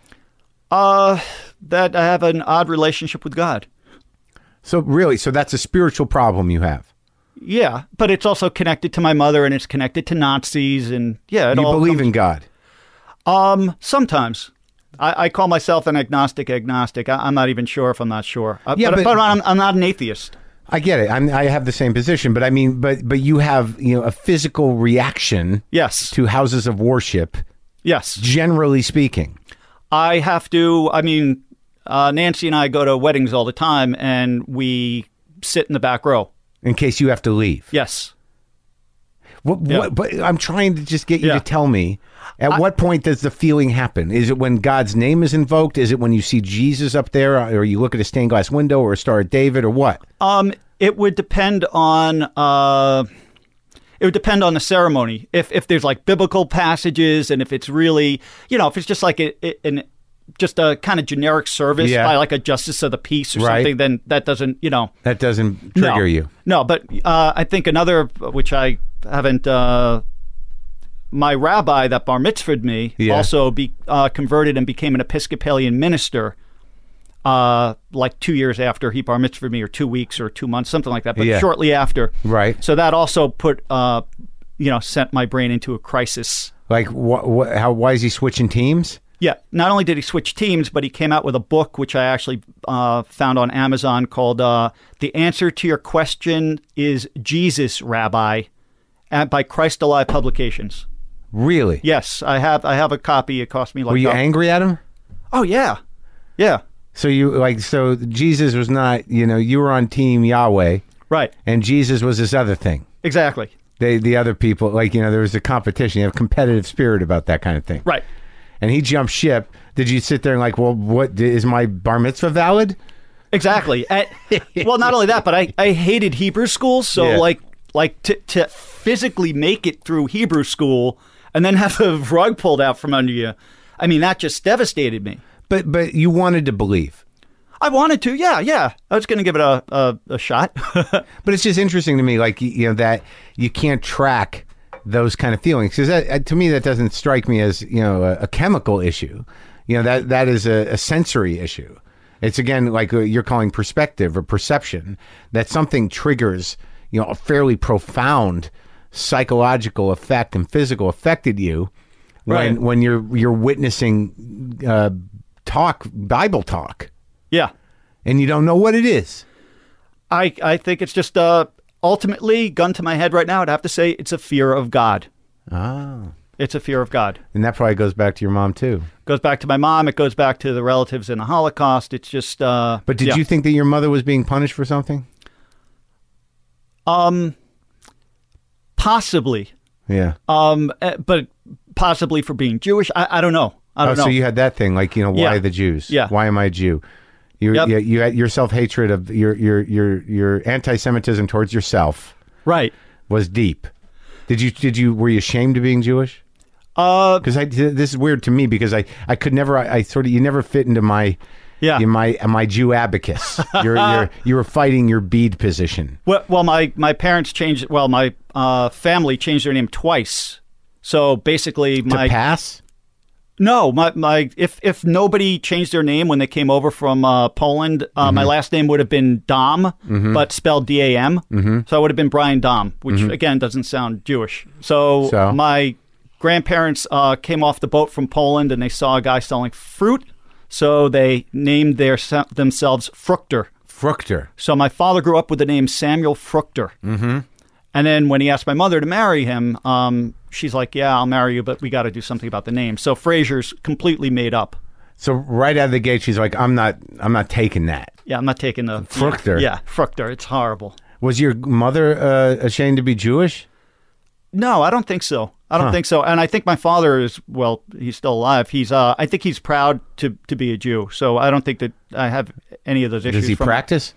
That I have an odd relationship with God. So that's a spiritual problem you have. Yeah, but it's also connected to my mother, and it's connected to Nazis, and yeah, You believe in God. Sometimes. I call myself an agnostic. I'm not even sure if I'm not sure. Yeah, but I'm not an atheist. I get it. I have the same position, but I mean, but you have a physical reaction Yes. to houses of worship, Yes. generally speaking. I have to. I mean, Nancy and I go to weddings all the time, and we sit in the back row. In case you have to leave. Yes. But I'm trying to just get you Yeah. to tell me, at what point does the feeling happen? Is it when God's name is invoked? Is it when you see Jesus up there, or you look at a stained glass window or a Star of David, or what? It would depend on the ceremony. If there's biblical passages, and if it's really, if it's just just a kind of generic service Yeah. by a justice of the peace or Right. something, then that doesn't, That doesn't trigger you. No, but I think another, which I haven't, my rabbi that bar mitzvahed me Yeah. also converted and became an Episcopalian minister 2 years after he bar mitzvahed me, or 2 weeks or 2 months, something like that, but Yeah. shortly after. Right. So that also put, sent my brain into a crisis. Why is he switching teams? Yeah, not only did he switch teams, but he came out with a book, which I actually found on Amazon, called The Answer to Your Question is Jesus, Rabbi, by Christ Alive Publications. Really? Yes, I have a copy. It cost me Were you angry at him? Oh, yeah. Yeah, So so Jesus was not, you were on team Yahweh, right. and Jesus was this other thing. Exactly. The other people, there was a competition. You have competitive spirit about that kind of thing. Right. And he jumped ship. Did you sit there and well, what is my bar mitzvah valid? Exactly. Well, not only that, but I hated Hebrew school. So Yeah. like to physically make it through Hebrew school and then have the rug pulled out from under you. I mean, that just devastated me. But you wanted to believe. I wanted to, yeah. I was going to give it a shot. But it's just interesting to me, like, that you can't track those kind of feelings. Because to me, that doesn't strike me as, a chemical issue. That is a sensory issue. It's, again, like you're calling perspective or perception, that something triggers, a fairly profound psychological effect and physical affected you when you're witnessing Bible talk. Yeah. And you don't know what it is. I think it's just ultimately, gun to my head right now, I'd have to say it's a fear of God. Oh. It's a fear of God. And that probably goes back to your mom, too. Goes back to my mom. It goes back to the relatives in the Holocaust. It's just... But did you think that your mother was being punished for something? Possibly. Yeah. But possibly for being Jewish. I don't know. I don't know. So you had that thing, like, why Yeah. the Jews? Yeah. Why am I a Jew? You had your self-hatred of your anti-Semitism towards yourself Right. was deep. Were you ashamed of being Jewish? Because this is weird to me because I could never, you never fit into my Jew abacus. You were fighting your bead position. Well, my parents changed. Well, my family changed their name twice. So basically, To pass? No, if nobody changed their name when they came over from Poland, my last name would have been Dom, but spelled D-A-M. So I would have been Brian Dom, which again doesn't sound Jewish. So my grandparents came off the boat from Poland and they saw a guy selling fruit, so they named themselves Fruchter. Fruchter. So my father grew up with the name Samuel Fruchter. Mm-hmm. And then when he asked my mother to marry him, she's like, yeah, I'll marry you, but we got to do something about the name. So Fraser's completely made up. So right out of the gate, she's like, I'm not taking that. Yeah, I'm not taking the... Fruchter. Yeah, Fruchter. It's horrible. Was your mother ashamed to be Jewish? No, I don't think so. I don't think so. And I think my father is, well, he's still alive. I think he's proud to be a Jew. So I don't think that I have any of those issues. Does he practice?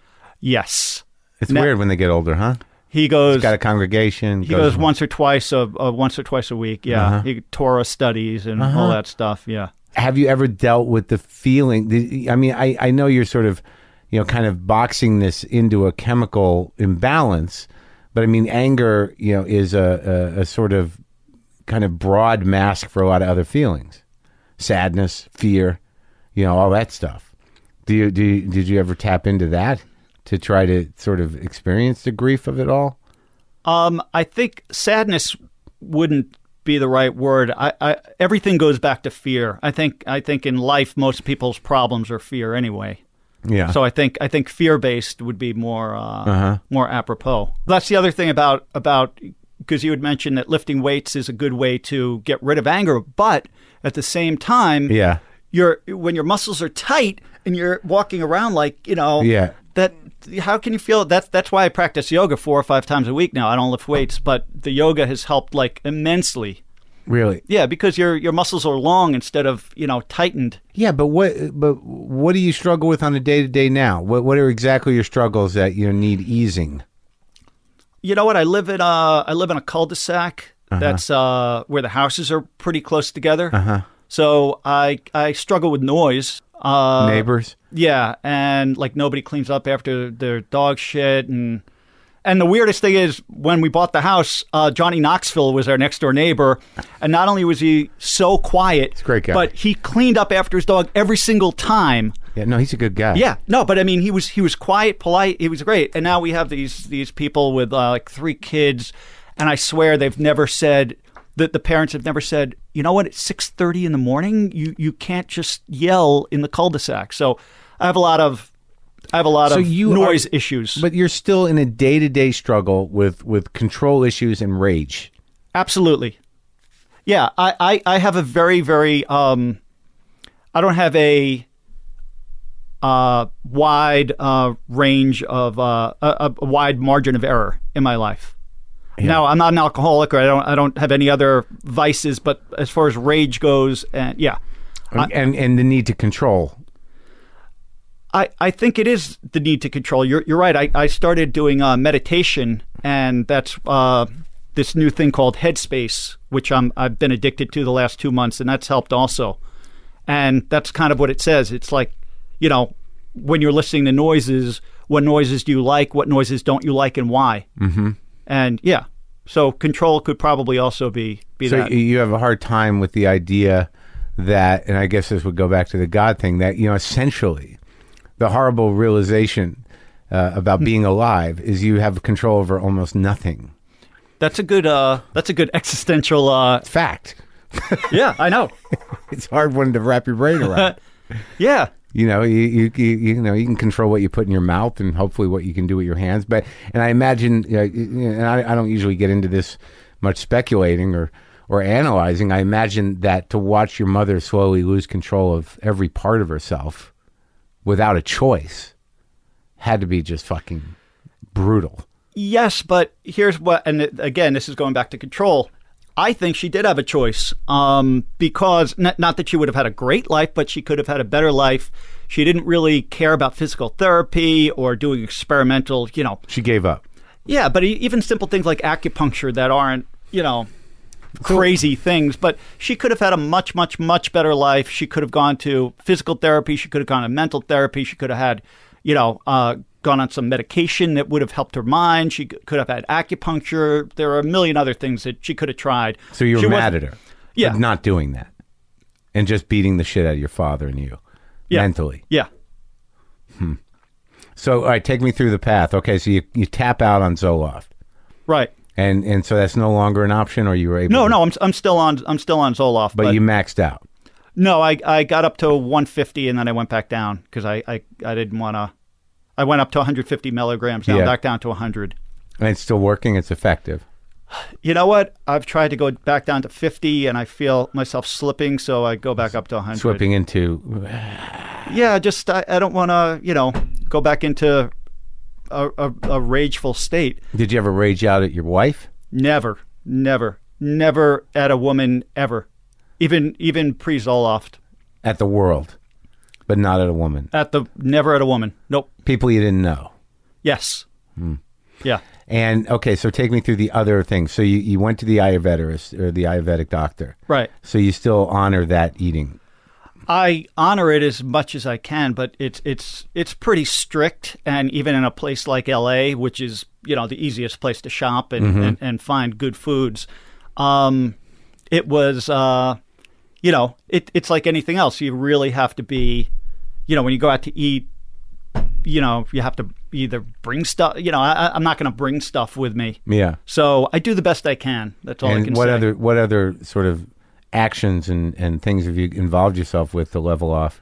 Yes. It's weird when they get older, huh? He goes... He's got a congregation. He goes once or twice a week. Yeah. He Torah studies and all that stuff. Yeah. Have you ever dealt with the feeling? I mean, I know you're sort of, kind of boxing this into a chemical imbalance, but I mean, anger, is a sort of kind of broad mask for a lot of other feelings, sadness, fear, all that stuff. Did you ever tap into that to try to sort of experience the grief of it all? I think sadness wouldn't be the right word. Everything goes back to fear. I think in life most people's problems are fear anyway. Yeah. So I think fear-based would be more apropos. That's the other thing about because you had mentioned that lifting weights is a good way to get rid of anger, but at the same time, when your muscles are tight and you're walking around like, that how can you feel that's why I practice yoga 4 or 5 times a week now. I don't lift weights, but the yoga has helped like immensely. Really? Yeah, because your muscles are long instead of, tightened. Yeah, but what do you struggle with on a day-to-day now? What are exactly your struggles that you need easing? You know what? I live in a cul-de-sac. That's where the houses are pretty close together. So I struggle with noise. Neighbors? Yeah, and like nobody cleans up after their dog shit. And the weirdest thing is when we bought the house, Johnny Knoxville was our next door neighbor. And not only was he so quiet, he's a great guy, but he cleaned up after his dog every single time. Yeah, no, he's a good guy. Yeah, no, but I mean, he was quiet, polite. He was great. And now we have these people with like 3 kids. And I swear they've never said... The parents have never said, you know what, it's 6:30 in the morning. You can't just yell in the cul-de-sac. So I have a lot of noise issues. But you're still in a day-to-day struggle with control issues and rage. Absolutely. Yeah, I have a very, very I don't have a wide range of a wide margin of error in my life. Yeah. Now, I'm not an alcoholic, or I don't have any other vices, but as far as rage goes, and the need to control. I think it is the need to control. You're right. I started doing meditation, and that's this new thing called Headspace, which I've been addicted to the last 2 months, and that's helped also. And that's kind of what it says. It's like, you know, when you're listening to noises, what noises do you like? What noises don't you like, and why? Mm-hmm. And yeah, so control could probably also be so that. You have a hard time with the idea that, and I guess this would go back to the God thing, that, you know, essentially the horrible realization about being alive is you have control over almost nothing. That's a good existential Fact. Yeah, I know. It's a hard one to wrap your brain around. Yeah. You know, you know, you can control what you put in your mouth and hopefully what you can do with your hands. But, and I imagine, and I don't usually get into this much speculating or analyzing. I imagine that to watch your mother slowly lose control of every part of herself without a choice had to be just fucking brutal. Yes, but here's what, and again, this is going back to control. I think she did have a choice, because not that she would have had a great life, but she could have had a better life. She didn't really care about physical therapy or doing experimental, you know. She gave up. Yeah, but even simple things like acupuncture that aren't, you know, crazy things. But she could have had a much, much, much better life. She could have gone to physical therapy. She could have gone to mental therapy. She could have had, you know, gone on some medication that would have helped her mind. She could have had acupuncture. There are a million other things that she could have tried. So you were mad at her Yeah. for not doing that and just beating the shit out of your father and you mentally. Yeah. So, all right, take me through the path. Okay, so you tap out on Zoloft. Right. And so that's no longer an option, or you were able No, I'm still on Zoloft. but you maxed out. No, I got up to 150 and then I went back down because I didn't want to. I went up to 150 milligrams, now back down to 100. And it's still working? It's effective? You know what? I've tried to go back down to 50 and I feel myself slipping, so I go back up to 100. Slipping into... Yeah, just I don't want to, you know, go back into a rageful state. Did you ever rage out at your wife? Never at a woman ever. Even pre-Zoloft. At the world, but not at a woman? Never at a woman. Nope. People you didn't know? Yes. Yeah. And, okay, so take me through the other things. So you went to the Ayurvedist, or the Ayurvedic doctor. Right. So you still honor that eating? I honor it as much as I can, but it's pretty strict. And even in a place like L.A., which is, you know, the easiest place to shop and find good foods, it was, you know, it's like anything else. You really have to be, you know, when you go out to eat, you know, you have to either bring stuff, you know, I'm not going to bring stuff with me. Yeah. So I do the best I can. That's all I can say. What other sort of actions and things have you involved yourself with to level off?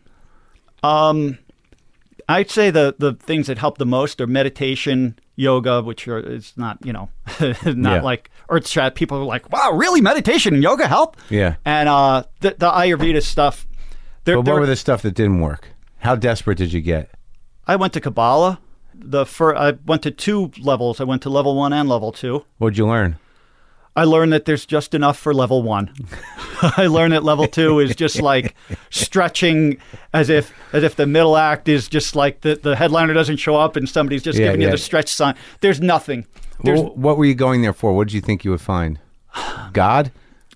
I'd say the things that help the most are meditation, yoga, which it's not, you know, not like earth chat. People are like, wow, really? Meditation and yoga help? Yeah. And the Ayurveda stuff. But what were the stuff that didn't work? How desperate did you get? I went to Kabbalah. I went to 2 levels. I went to level 1 and level 2. What'd you learn? I learned that there's just enough for level 1. I learned that level 2 is just like stretching as if the middle act is just like the headliner doesn't show up and somebody's just giving you the stretch sign. There's nothing. What were you going there for? What did you think you would find? God?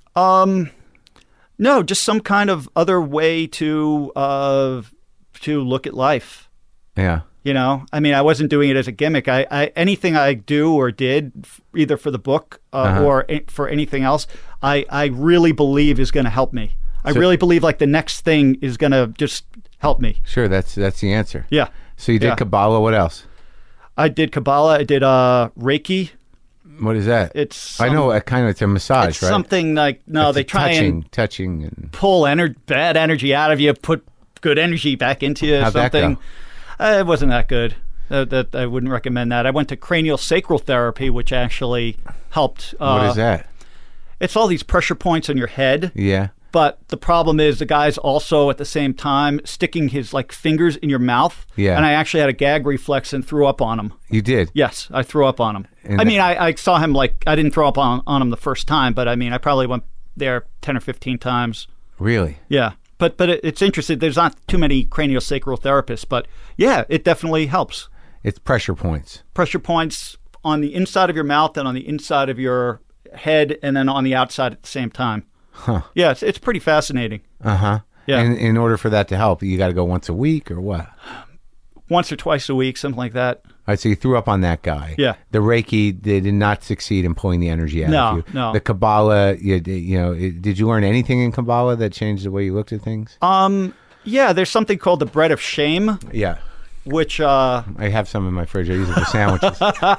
No, just some kind of other way to look at life. Yeah. You know, I mean, I wasn't doing it as a gimmick. I anything I do or did, either for the book or for anything else, I really believe is going to help me. I really believe like the next thing is going to just help me. Sure, that's the answer. Yeah. So you did Kabbalah. What else? I did Kabbalah. I did Reiki. What is that? I know it's a massage, it's right? Something like they try touching and pull bad energy out of you, put good energy back into you. How'd something. That go? It wasn't that good. That I wouldn't recommend that. I went to cranial sacral therapy, which actually helped. What is that? It's all these pressure points on your head. Yeah. But the problem is the guy's also at the same time sticking his like fingers in your mouth. Yeah. And I actually had a gag reflex and threw up on him. You did? Yes, I threw up on him. I saw him I didn't throw up on him the first time, but I mean, I probably went there 10 or 15 times. Really? Yeah. But it's interesting. There's not too many craniosacral therapists, but yeah, it definitely helps. It's pressure points. Pressure points on the inside of your mouth and on the inside of your head, and then on the outside at the same time. Huh. Yeah, it's pretty fascinating. Uh-huh. Yeah. And in order for that to help, you got to go once a week or what? Once or twice a week, something like that. All right, so you threw up on that guy. Yeah. The Reiki, they did not succeed in pulling the energy out of you. No. The Kabbalah, did you learn anything in Kabbalah that changed the way you looked at things? Yeah, there's something called the bread of shame, Yeah. which I have some in my fridge. I use it for sandwiches.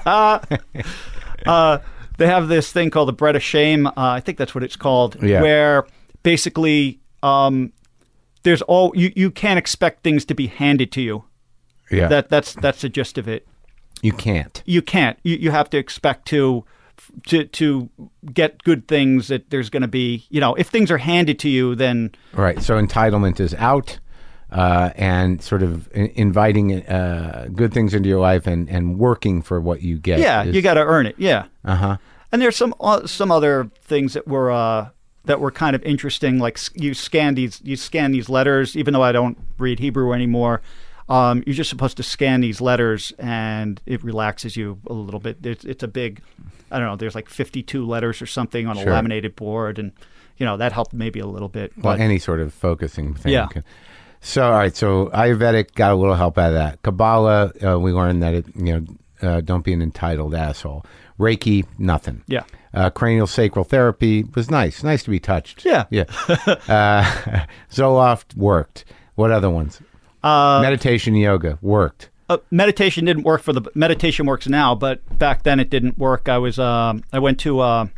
they have this thing called the bread of shame. I think that's what it's called. Yeah. Where basically there's you can't expect things to be handed to you. Yeah. That's the gist of it. You can't. You can't. You have to expect to get good things, that there's going to be, if things are handed to you, then Right. So entitlement is out, and sort of inviting good things into your life and working for what you get. yeah, you got to earn it. Yeah. Uh-huh. And there's some other things that were kind of interesting. Like you scan these letters, even though I don't read Hebrew anymore. You're just supposed to scan these letters, and it relaxes you a little bit. It's a big, I don't know, there's like 52 letters or something on a Sure. laminated board, and that helped maybe a little bit. Well, But any sort of focusing thing. Yeah. So, all right. So Ayurvedic got a little help out of that. Kabbalah, we learned that don't be an entitled asshole. Reiki, nothing. yeah, Cranial sacral therapy was nice. Nice to be touched. Yeah. Yeah. Zoloft worked. What other ones? Meditation, yoga worked. meditation didn't work meditation works now, but back then it didn't work. I went to a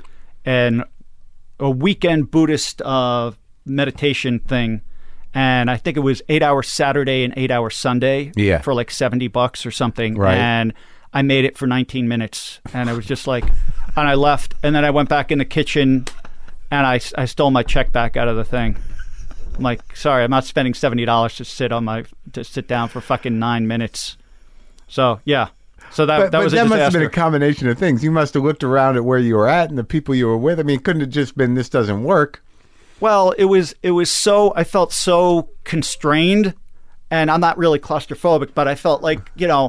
weekend Buddhist meditation thing, and I think it was 8 hours Saturday and 8 hours Sunday for like $70 or something. Right. And I made it for 19 minutes, and I was just like, and I left, and then I went back in the kitchen, and I stole my check back out of the thing. I'm like, sorry, I'm not spending $70 to sit down for fucking 9 minutes. So yeah, so that was a that disaster. must have been a combination of things. You must have looked around at where you were at and the people you were with. I mean, it couldn't have just been this doesn't work. Well, it was so, I felt so constrained, and I'm not really claustrophobic, but I felt like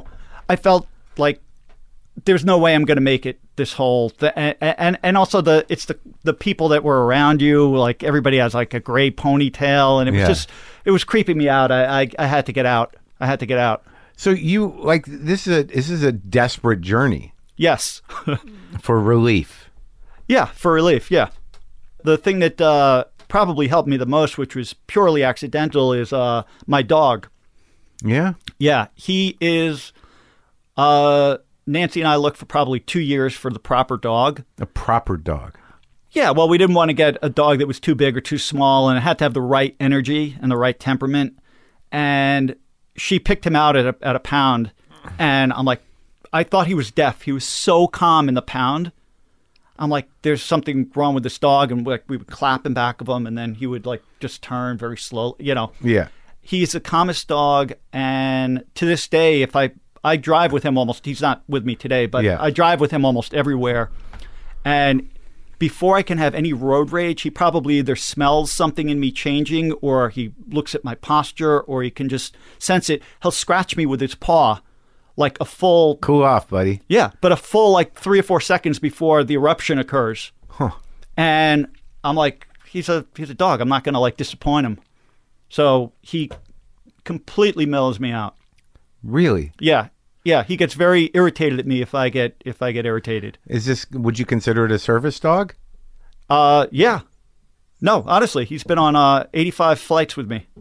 there's no way I'm going to make it this whole thing. And also it's the people that were around you, like everybody has like a gray ponytail, and it was it was creeping me out. I had to get out. So you this is a desperate journey Yes. for relief. Yeah, for relief. Yeah. The thing that probably helped me the most, which was purely accidental, is my dog. Yeah. Yeah, he is. Nancy and I looked for probably 2 years for the proper dog. A proper dog. Yeah, well, we didn't want to get a dog that was too big or too small, and it had to have the right energy and the right temperament. And she picked him out at a pound, and I'm like, I thought he was deaf. He was so calm in the pound. I'm like, there's something wrong with this dog, and we would clap in back of him, and then he would just turn very slowly. Yeah. He's the calmest dog, and to this day, if I drive with him almost, he's not with me today, but I drive with him almost everywhere. And before I can have any road rage, he probably either smells something in me changing, or he looks at my posture, or he can just sense it. He'll scratch me with his paw, like a full... Cool off, buddy. Yeah, but a full 3 or 4 seconds before the eruption occurs. Huh. And I'm like, he's a dog. I'm not going to disappoint him. So he completely mellows me out. Really? Yeah. Yeah, he gets very irritated at me if I get irritated. Would you consider it a service dog? Yeah. No, honestly, he's been on 85 flights with me.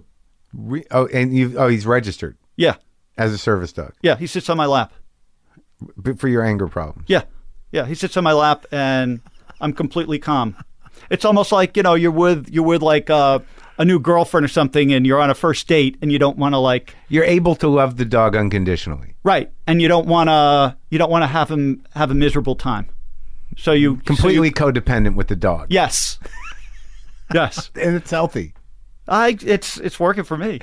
He's registered Yeah. as a service dog Yeah, he sits on my lap. for your anger problems. Yeah. Yeah, he sits on my lap, and I'm completely calm. It's almost like, you're with like a new girlfriend or something, and you're on a first date, and you don't want to You're able to love the dog unconditionally. Right, and you don't want to have him have a miserable time. So you Completely codependent with the dog. Yes. Yes. And it's healthy. It's working for me.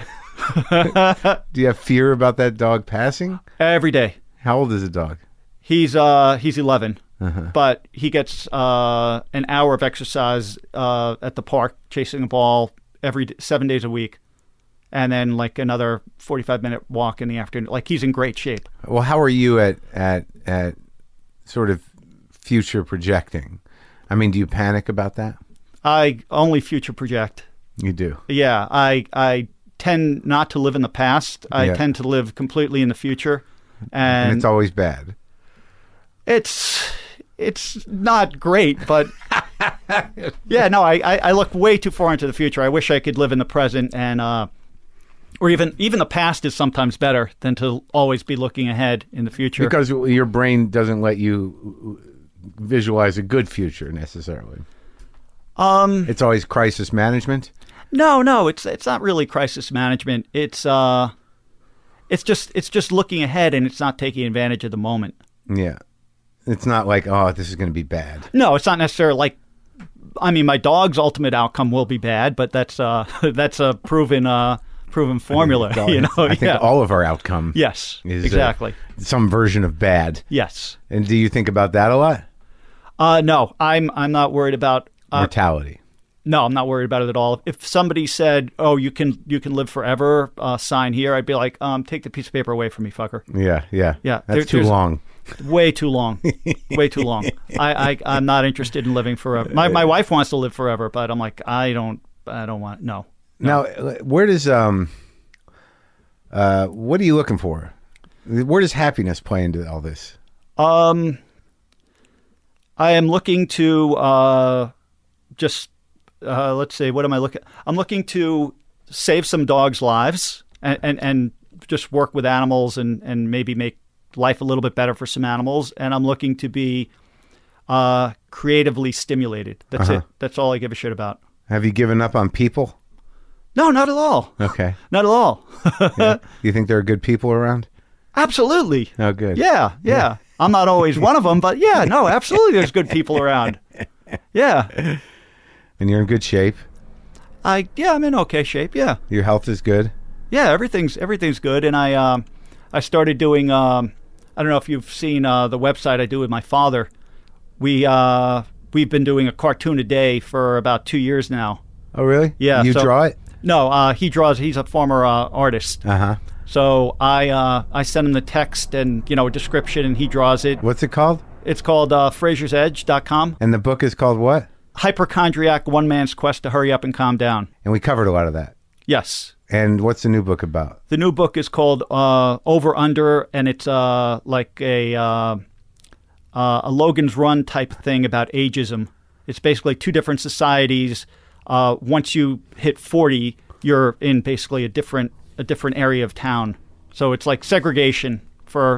Do you have fear about that dog passing? Every day. How old is the dog? He's 11, but he gets an hour of exercise at the park, chasing a ball 7 days a week. And then like another 45-minute walk in the afternoon. Like he's in great shape. Well, how are you at sort of future projecting? I mean, do you panic about that? I only future project. You do. Yeah, I tend not to live in the past. I Yeah. tend to live completely in the future. And it's always bad. It's not great, but yeah, no, I look way too far into the future. I wish I could live in the present, and or even the past is sometimes better than to always be looking ahead in the future. Because your brain doesn't let you visualize a good future necessarily. It's always crisis management. No, it's not really crisis management. It's just looking ahead, and it's not taking advantage of the moment. Yeah. It's not like, oh, this is going to be bad. No, it's not necessarily like. I mean, my dog's ultimate outcome will be bad, but that's a proven formula. I think all of our outcome Yes, is exactly. some version of bad. Yes. And do you think about that a lot? No, I'm not worried about Mortality. No, I'm not worried about it at all. If somebody said, "Oh, you can live forever," sign here, I'd be like, "Take the piece of paper away from me, fucker." Yeah. Yeah, That's too long. Way too long. Way too long. I'm not interested in living forever. My wife wants to live forever, but I'm like, I don't want. No. Now, where does what are you looking for? Where does happiness play into all this? I am looking to just let's see. What am I looking? I'm looking to save some dogs' lives and just work with animals and maybe make life a little bit better for some animals. And I'm looking to be creatively stimulated. That's it. That's all I give a shit about. Have you given up on people? No, not at all. Okay. Not at all. Yeah. You think there are good people around? Absolutely. Oh, good. Yeah. I'm not always one of them, but yeah, no, absolutely. There's good people around. Yeah. And you're in good shape? I'm in okay shape. Yeah. Your health is good? Yeah, everything's good. And I started doing, I don't know if you've seen the website I do with my father. We've been doing a cartoon a day for about 2 years now. Oh, really? Yeah. You draw it? No, he draws. He's a former artist. Uh-huh. So I send him the text and, a description, and he draws it. What's it called? It's called Fraser'sEdge.com. And the book is called what? Hypochondriac, One Man's Quest to Hurry Up and Calm Down. And we covered a lot of that. Yes. And what's the new book about? The new book is called Over Under, and it's like a Logan's Run type thing about ageism. It's basically two different societies. Once you hit 40, you're in basically a different area of town. So it's like segregation for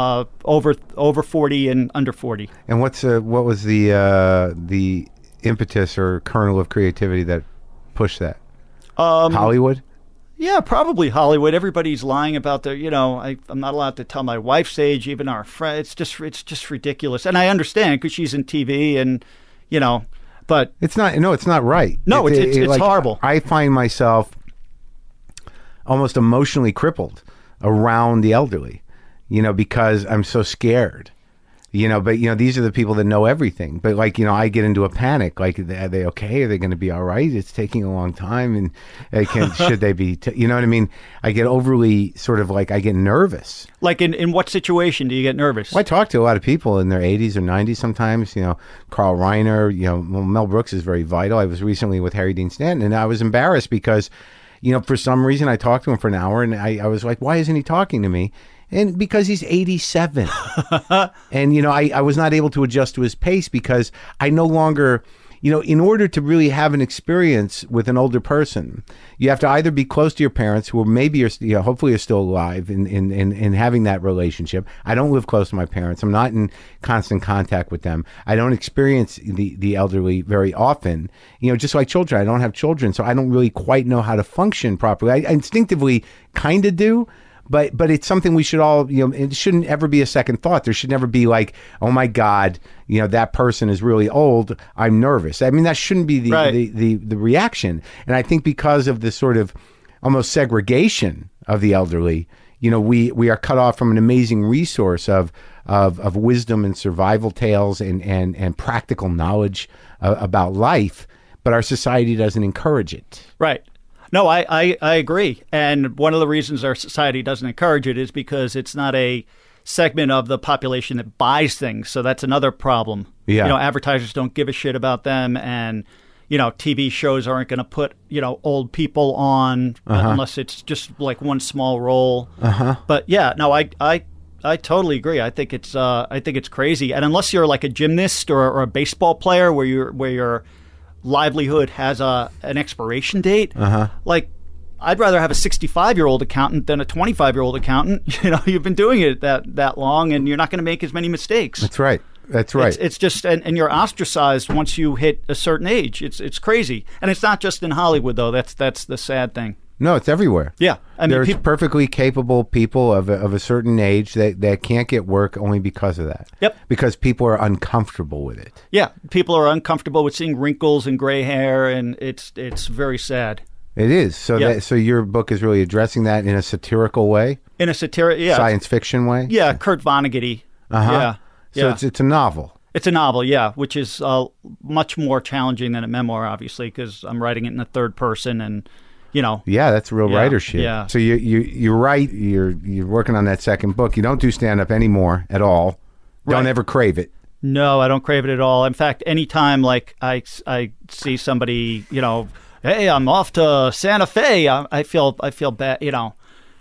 over 40 and under 40. And what was the impetus or kernel of creativity that pushed that? Hollywood? Yeah, probably Hollywood. Everybody's lying about their, I'm not allowed to tell my wife's age, even our friend. It's just ridiculous. And I understand because she's in TV and, but it's not right. No, it's like, horrible. I find myself almost emotionally crippled around the elderly, because I'm so scared. But these are the people that know everything. But I get into a panic. Like, are they okay? Are they going to be all right? It's taking a long time, and should they be? You know what I mean? I get overly sort of like I get nervous. Like in what situation do you get nervous? Well, I talk to a lot of people in their 80s or 90s sometimes. Carl Reiner. Mel Brooks is very vital. I was recently with Harry Dean Stanton, and I was embarrassed because, for some reason I talked to him for an hour, and I was like, why isn't he talking to me? And because he's 87. And, I was not able to adjust to his pace because I no longer, in order to really have an experience with an older person, you have to either be close to your parents who maybe are, hopefully are still alive in having that relationship. I don't live close to my parents. I'm not in constant contact with them. I don't experience the elderly very often, just like children. I don't have children, so I don't really quite know how to function properly. I instinctively kind of do. But it's something we should all, it shouldn't ever be a second thought. There should never be like, oh my God, that person is really old. I'm nervous. I mean, that shouldn't be the reaction. And I think because of the sort of almost segregation of the elderly, we are cut off from an amazing resource of wisdom and survival tales and practical knowledge about life. but our society doesn't encourage it. Right. No, I agree. And one of the reasons our society doesn't encourage it is because it's not a segment of the population that buys things. So that's another problem. Yeah. You know, advertisers don't give a shit about them, and, you know, TV shows aren't going to put, you know, old people on unless it's just like one small role. But yeah, no, I totally agree. I think it's crazy. And unless you're like a gymnast or a baseball player where your livelihood has an expiration date, like, I'd rather have a 65-year-old accountant than a 25-year-old accountant. You know, you've been doing it that long, and you're not going to make as many mistakes. That's right. That's right. It's just, and you're ostracized once you hit a certain age. It's crazy, and it's not just in Hollywood though. That's the sad thing. No, it's everywhere. Yeah, I mean, there's perfectly capable people of a certain age that can't get work only because of that. Yep. Because people are uncomfortable with it. Yeah, people are uncomfortable with seeing wrinkles and gray hair, and it's very sad. It is. So Yeah. so your book is really addressing that in a satirical way, In a science fiction way. Yeah, Kurt Vonnegut. Yeah. So it's a novel. It's a novel, yeah, which is much more challenging than a memoir, obviously, because I'm writing it in the third person, and, you know. Yeah, that's real writer shit. Yeah. So you write. You're working on that second book. You don't do stand up anymore at all. Don't Right. ever crave it. No, I don't crave it at all. In fact, anytime like I see somebody, you know, hey, I'm off to Santa Fe, I feel bad, you know.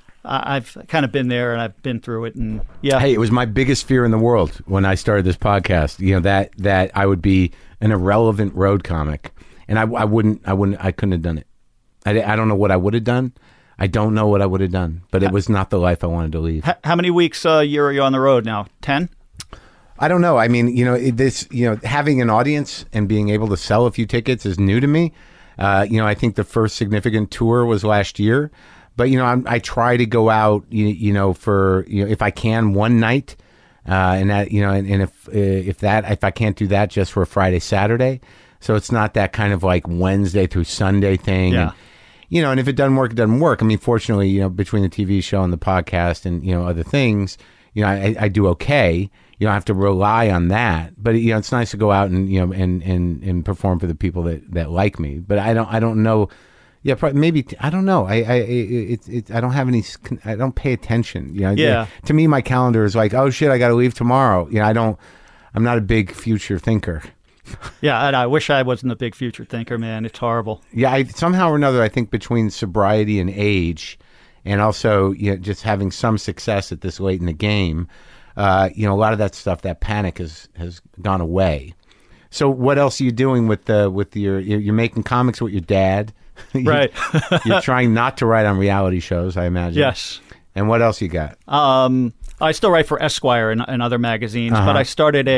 I've kind of been there, and I've been through it, and yeah. Hey, it was my biggest fear in the world when I started this podcast. You know, that I would be an irrelevant road comic, and I couldn't have done it. I don't know what I would have done. I don't know what I would have done, but it was not the life I wanted to lead. How many weeks a year are you on the road now? 10? I don't know. I mean, you know, having an audience and being able to sell a few tickets is new to me. You know, I think the first significant tour was last year, but you know, I try to go out, you know, for, you know, if I can one night, and that, you know, and if I can't do that, just for a Friday, Saturday. So it's not that kind of like Wednesday through Sunday thing. Yeah. And, you know, and if it doesn't work, it doesn't work. I mean, fortunately, you know, between the TV show and the podcast and, you know, other things, you know, I do okay. You don't have to rely on that, but you know, it's nice to go out and, you know, and perform for the people that like me. But I don't know. Yeah, probably, maybe I don't know. I don't have any. I don't pay attention. You know. Yeah. To me, my calendar is like, oh shit, I got to leave tomorrow. You know, I'm not a big future thinker. Yeah, and I wish I wasn't a big future thinker, man. It's horrible. Yeah, somehow or another, I think between sobriety and age, and also, you know, just having some success at this late in the game, you know, a lot of that stuff, that panic has gone away. So, what else are you doing with you're making comics with your dad? Right. You're trying not to write on reality shows, I imagine. Yes. And what else you got? I still write for Esquire and other magazines, but I started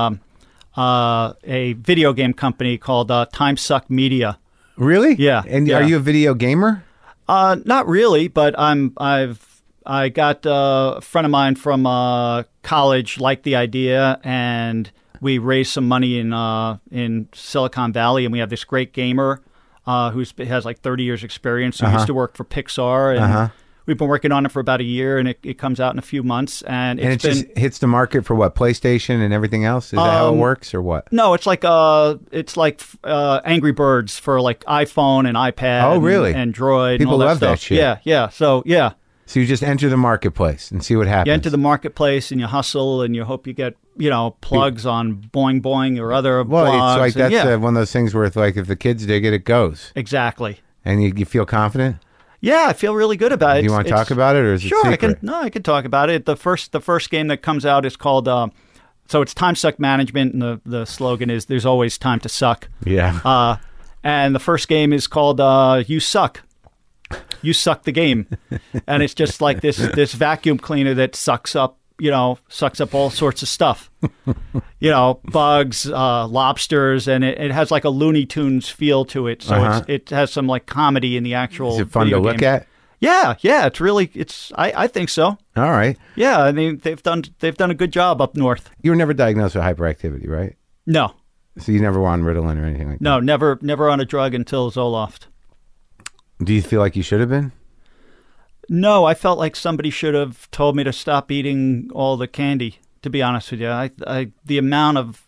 a video game company called Time Suck Media. Really? Yeah. And yeah. are you a video gamer? Not really, but I got a friend of mine from college liked the idea, and we raised some money in Silicon Valley, and we have this great gamer who has like 30 years experience, who used to work for Pixar, and we've been working on it for about a year, and it comes out in a few months, and it just hits the market for what, PlayStation and everything else? Is that how it works, or what? No, it's like Angry Birds for like iPhone and iPad. Oh, really? And Android. People and all love that stuff. shit. Yeah. So yeah. So you just enter the marketplace and see what happens. You enter the marketplace and you hustle, and you hope you get, you know, plugs on Boing Boing or other Well, blogs. it's like and, that's one of those things where it's like if the kids dig it, it goes. Exactly. And you feel confident? Yeah, I feel really good about it. Do you want to talk about it, or is it sure, secret? I can talk about it. The first game that comes out is called so it's Time Suck Management, and the slogan is "There's always time to suck." Yeah. And the first game is called You Suck. You suck the game. And it's just like this vacuum cleaner that sucks up all sorts of stuff. You know, bugs, lobsters, and it has like a Looney Tunes feel to it. So it has some like comedy in the actual Is it fun to look at? Yeah, it's really I think so. All right. Yeah, I mean they've done a good job up north. You were never diagnosed with hyperactivity, right? No. So you never were on Ritalin or anything like that? No, never on a drug until Zoloft. Do you feel like you should have been? No, I felt like somebody should have told me to stop eating all the candy, to be honest with you. The amount of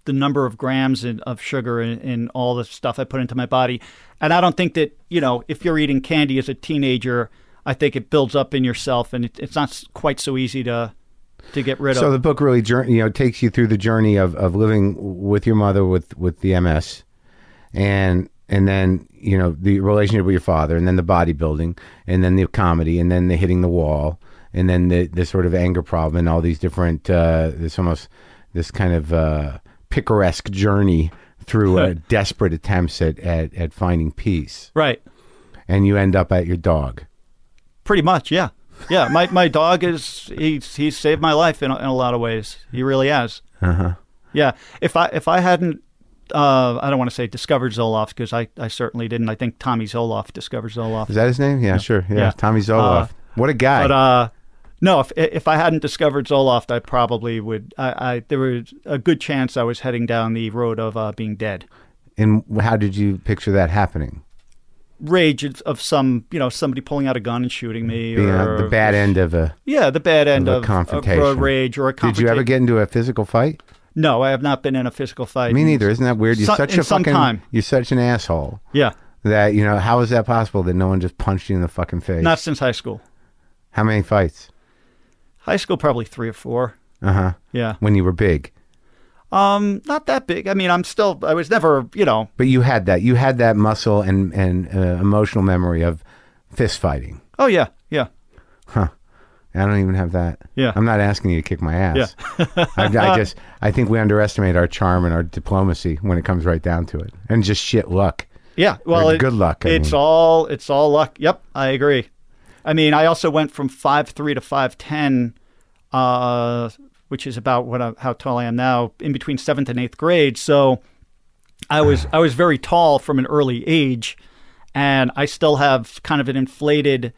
the number of grams of sugar in all the stuff I put into my body. And I don't think that, if you're eating candy as a teenager, I think it builds up in yourself, and it's not quite so easy to get rid of. So the book really, takes you through the journey of living with your mother with the MS, and then, the relationship with your father, and then the bodybuilding, and then the comedy, and then the hitting the wall, and then the sort of anger problem, and all these different, this kind of picaresque journey through desperate attempts at finding peace. Right. And you end up at your dog. Pretty much, yeah. Yeah, my dog he's saved my life in a lot of ways. He really has. Uh-huh. Yeah. If I hadn't, I don't want to say discovered Zoloft, because I certainly didn't. I think Tommy Zoloft discovered Zoloft. Is that his name? Yeah, sure. Yeah. Tommy Zoloft. What a guy. But no, if I hadn't discovered Zoloft, I probably would. There was a good chance I was heading down the road of being dead. And how did you picture that happening? Rage of somebody pulling out a gun and shooting me, or the bad end of a the bad end of confrontation, road rage, or a confrontation. Did you ever get into a physical fight? No, I have not been in a physical fight. Me neither. Isn't that weird? You're you're such an asshole. Yeah. That how is that possible that no one just punched you in the fucking face? Not since high school. How many fights? High school, probably 3 or 4. Uh-huh. Yeah. When you were big. Not that big. I mean, I was never, But you had that muscle and emotional memory of fist fighting. Oh, yeah. Yeah. Huh. I don't even have that. Yeah. I'm not asking you to kick my ass. Yeah. I think we underestimate our charm and our diplomacy when it comes right down to it. And just shit luck. Yeah. Well, good luck. It's all luck. Yep. I agree. I mean, I also went from 5'3" to 5'10", which is about how tall I am now, in between 7th and 8th grade. So I was very tall from an early age, and I still have kind of an inflated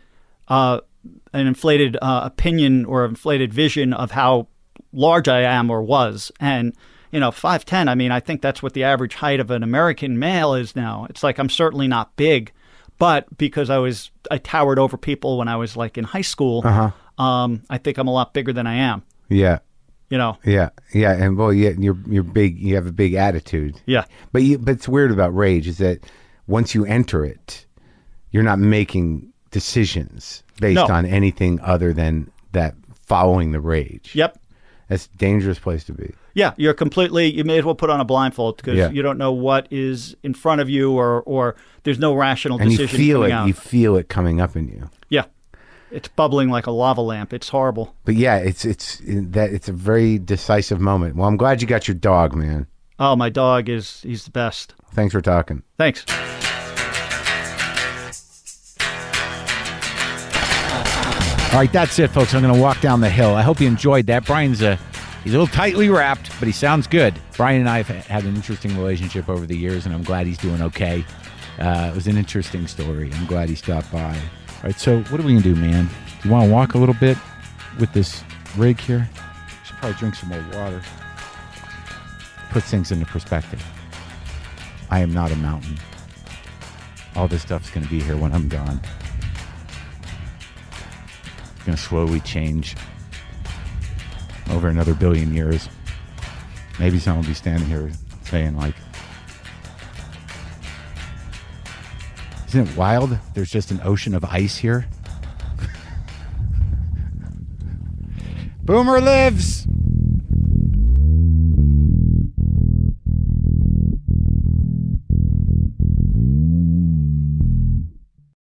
opinion or inflated vision of how large I am or was. And 5'10", I mean, I think that's what the average height of an American male is now. It's like, I'm certainly not big, but because I towered over people when I was like in high school, I think I'm a lot bigger than I am. Yeah. Yeah, and you're big. You have a big attitude. Yeah, but it's weird about rage is that once you enter it, you're not making decisions based on anything other than that following the rage. Yep, that's a dangerous place to be. Yeah, you may as well put on a blindfold, because you don't know what is in front of you, or there's no rational decision. And you feel it coming up in you. Yeah. It's bubbling like a lava lamp. It's horrible. But yeah, it's a very decisive moment. Well, I'm glad you got your dog, man. Oh, my dog he's the best. Thanks for talking. Thanks. All right, that's it, folks. I'm going to walk down the hill. I hope you enjoyed that. Brian's he's a little tightly wrapped, but he sounds good. Brian and I have had an interesting relationship over the years, and I'm glad he's doing okay. It was an interesting story. I'm glad he stopped by. All right, so what are we going to do, man? Do you want to walk a little bit with this rig here? Should probably drink some more water. Put things into perspective. I am not a mountain. All this stuff's going to be here when I'm gone. It's going to slowly change over another billion years. Maybe someone will be standing here saying, like, isn't it wild? There's just an ocean of ice here. Boomer lives!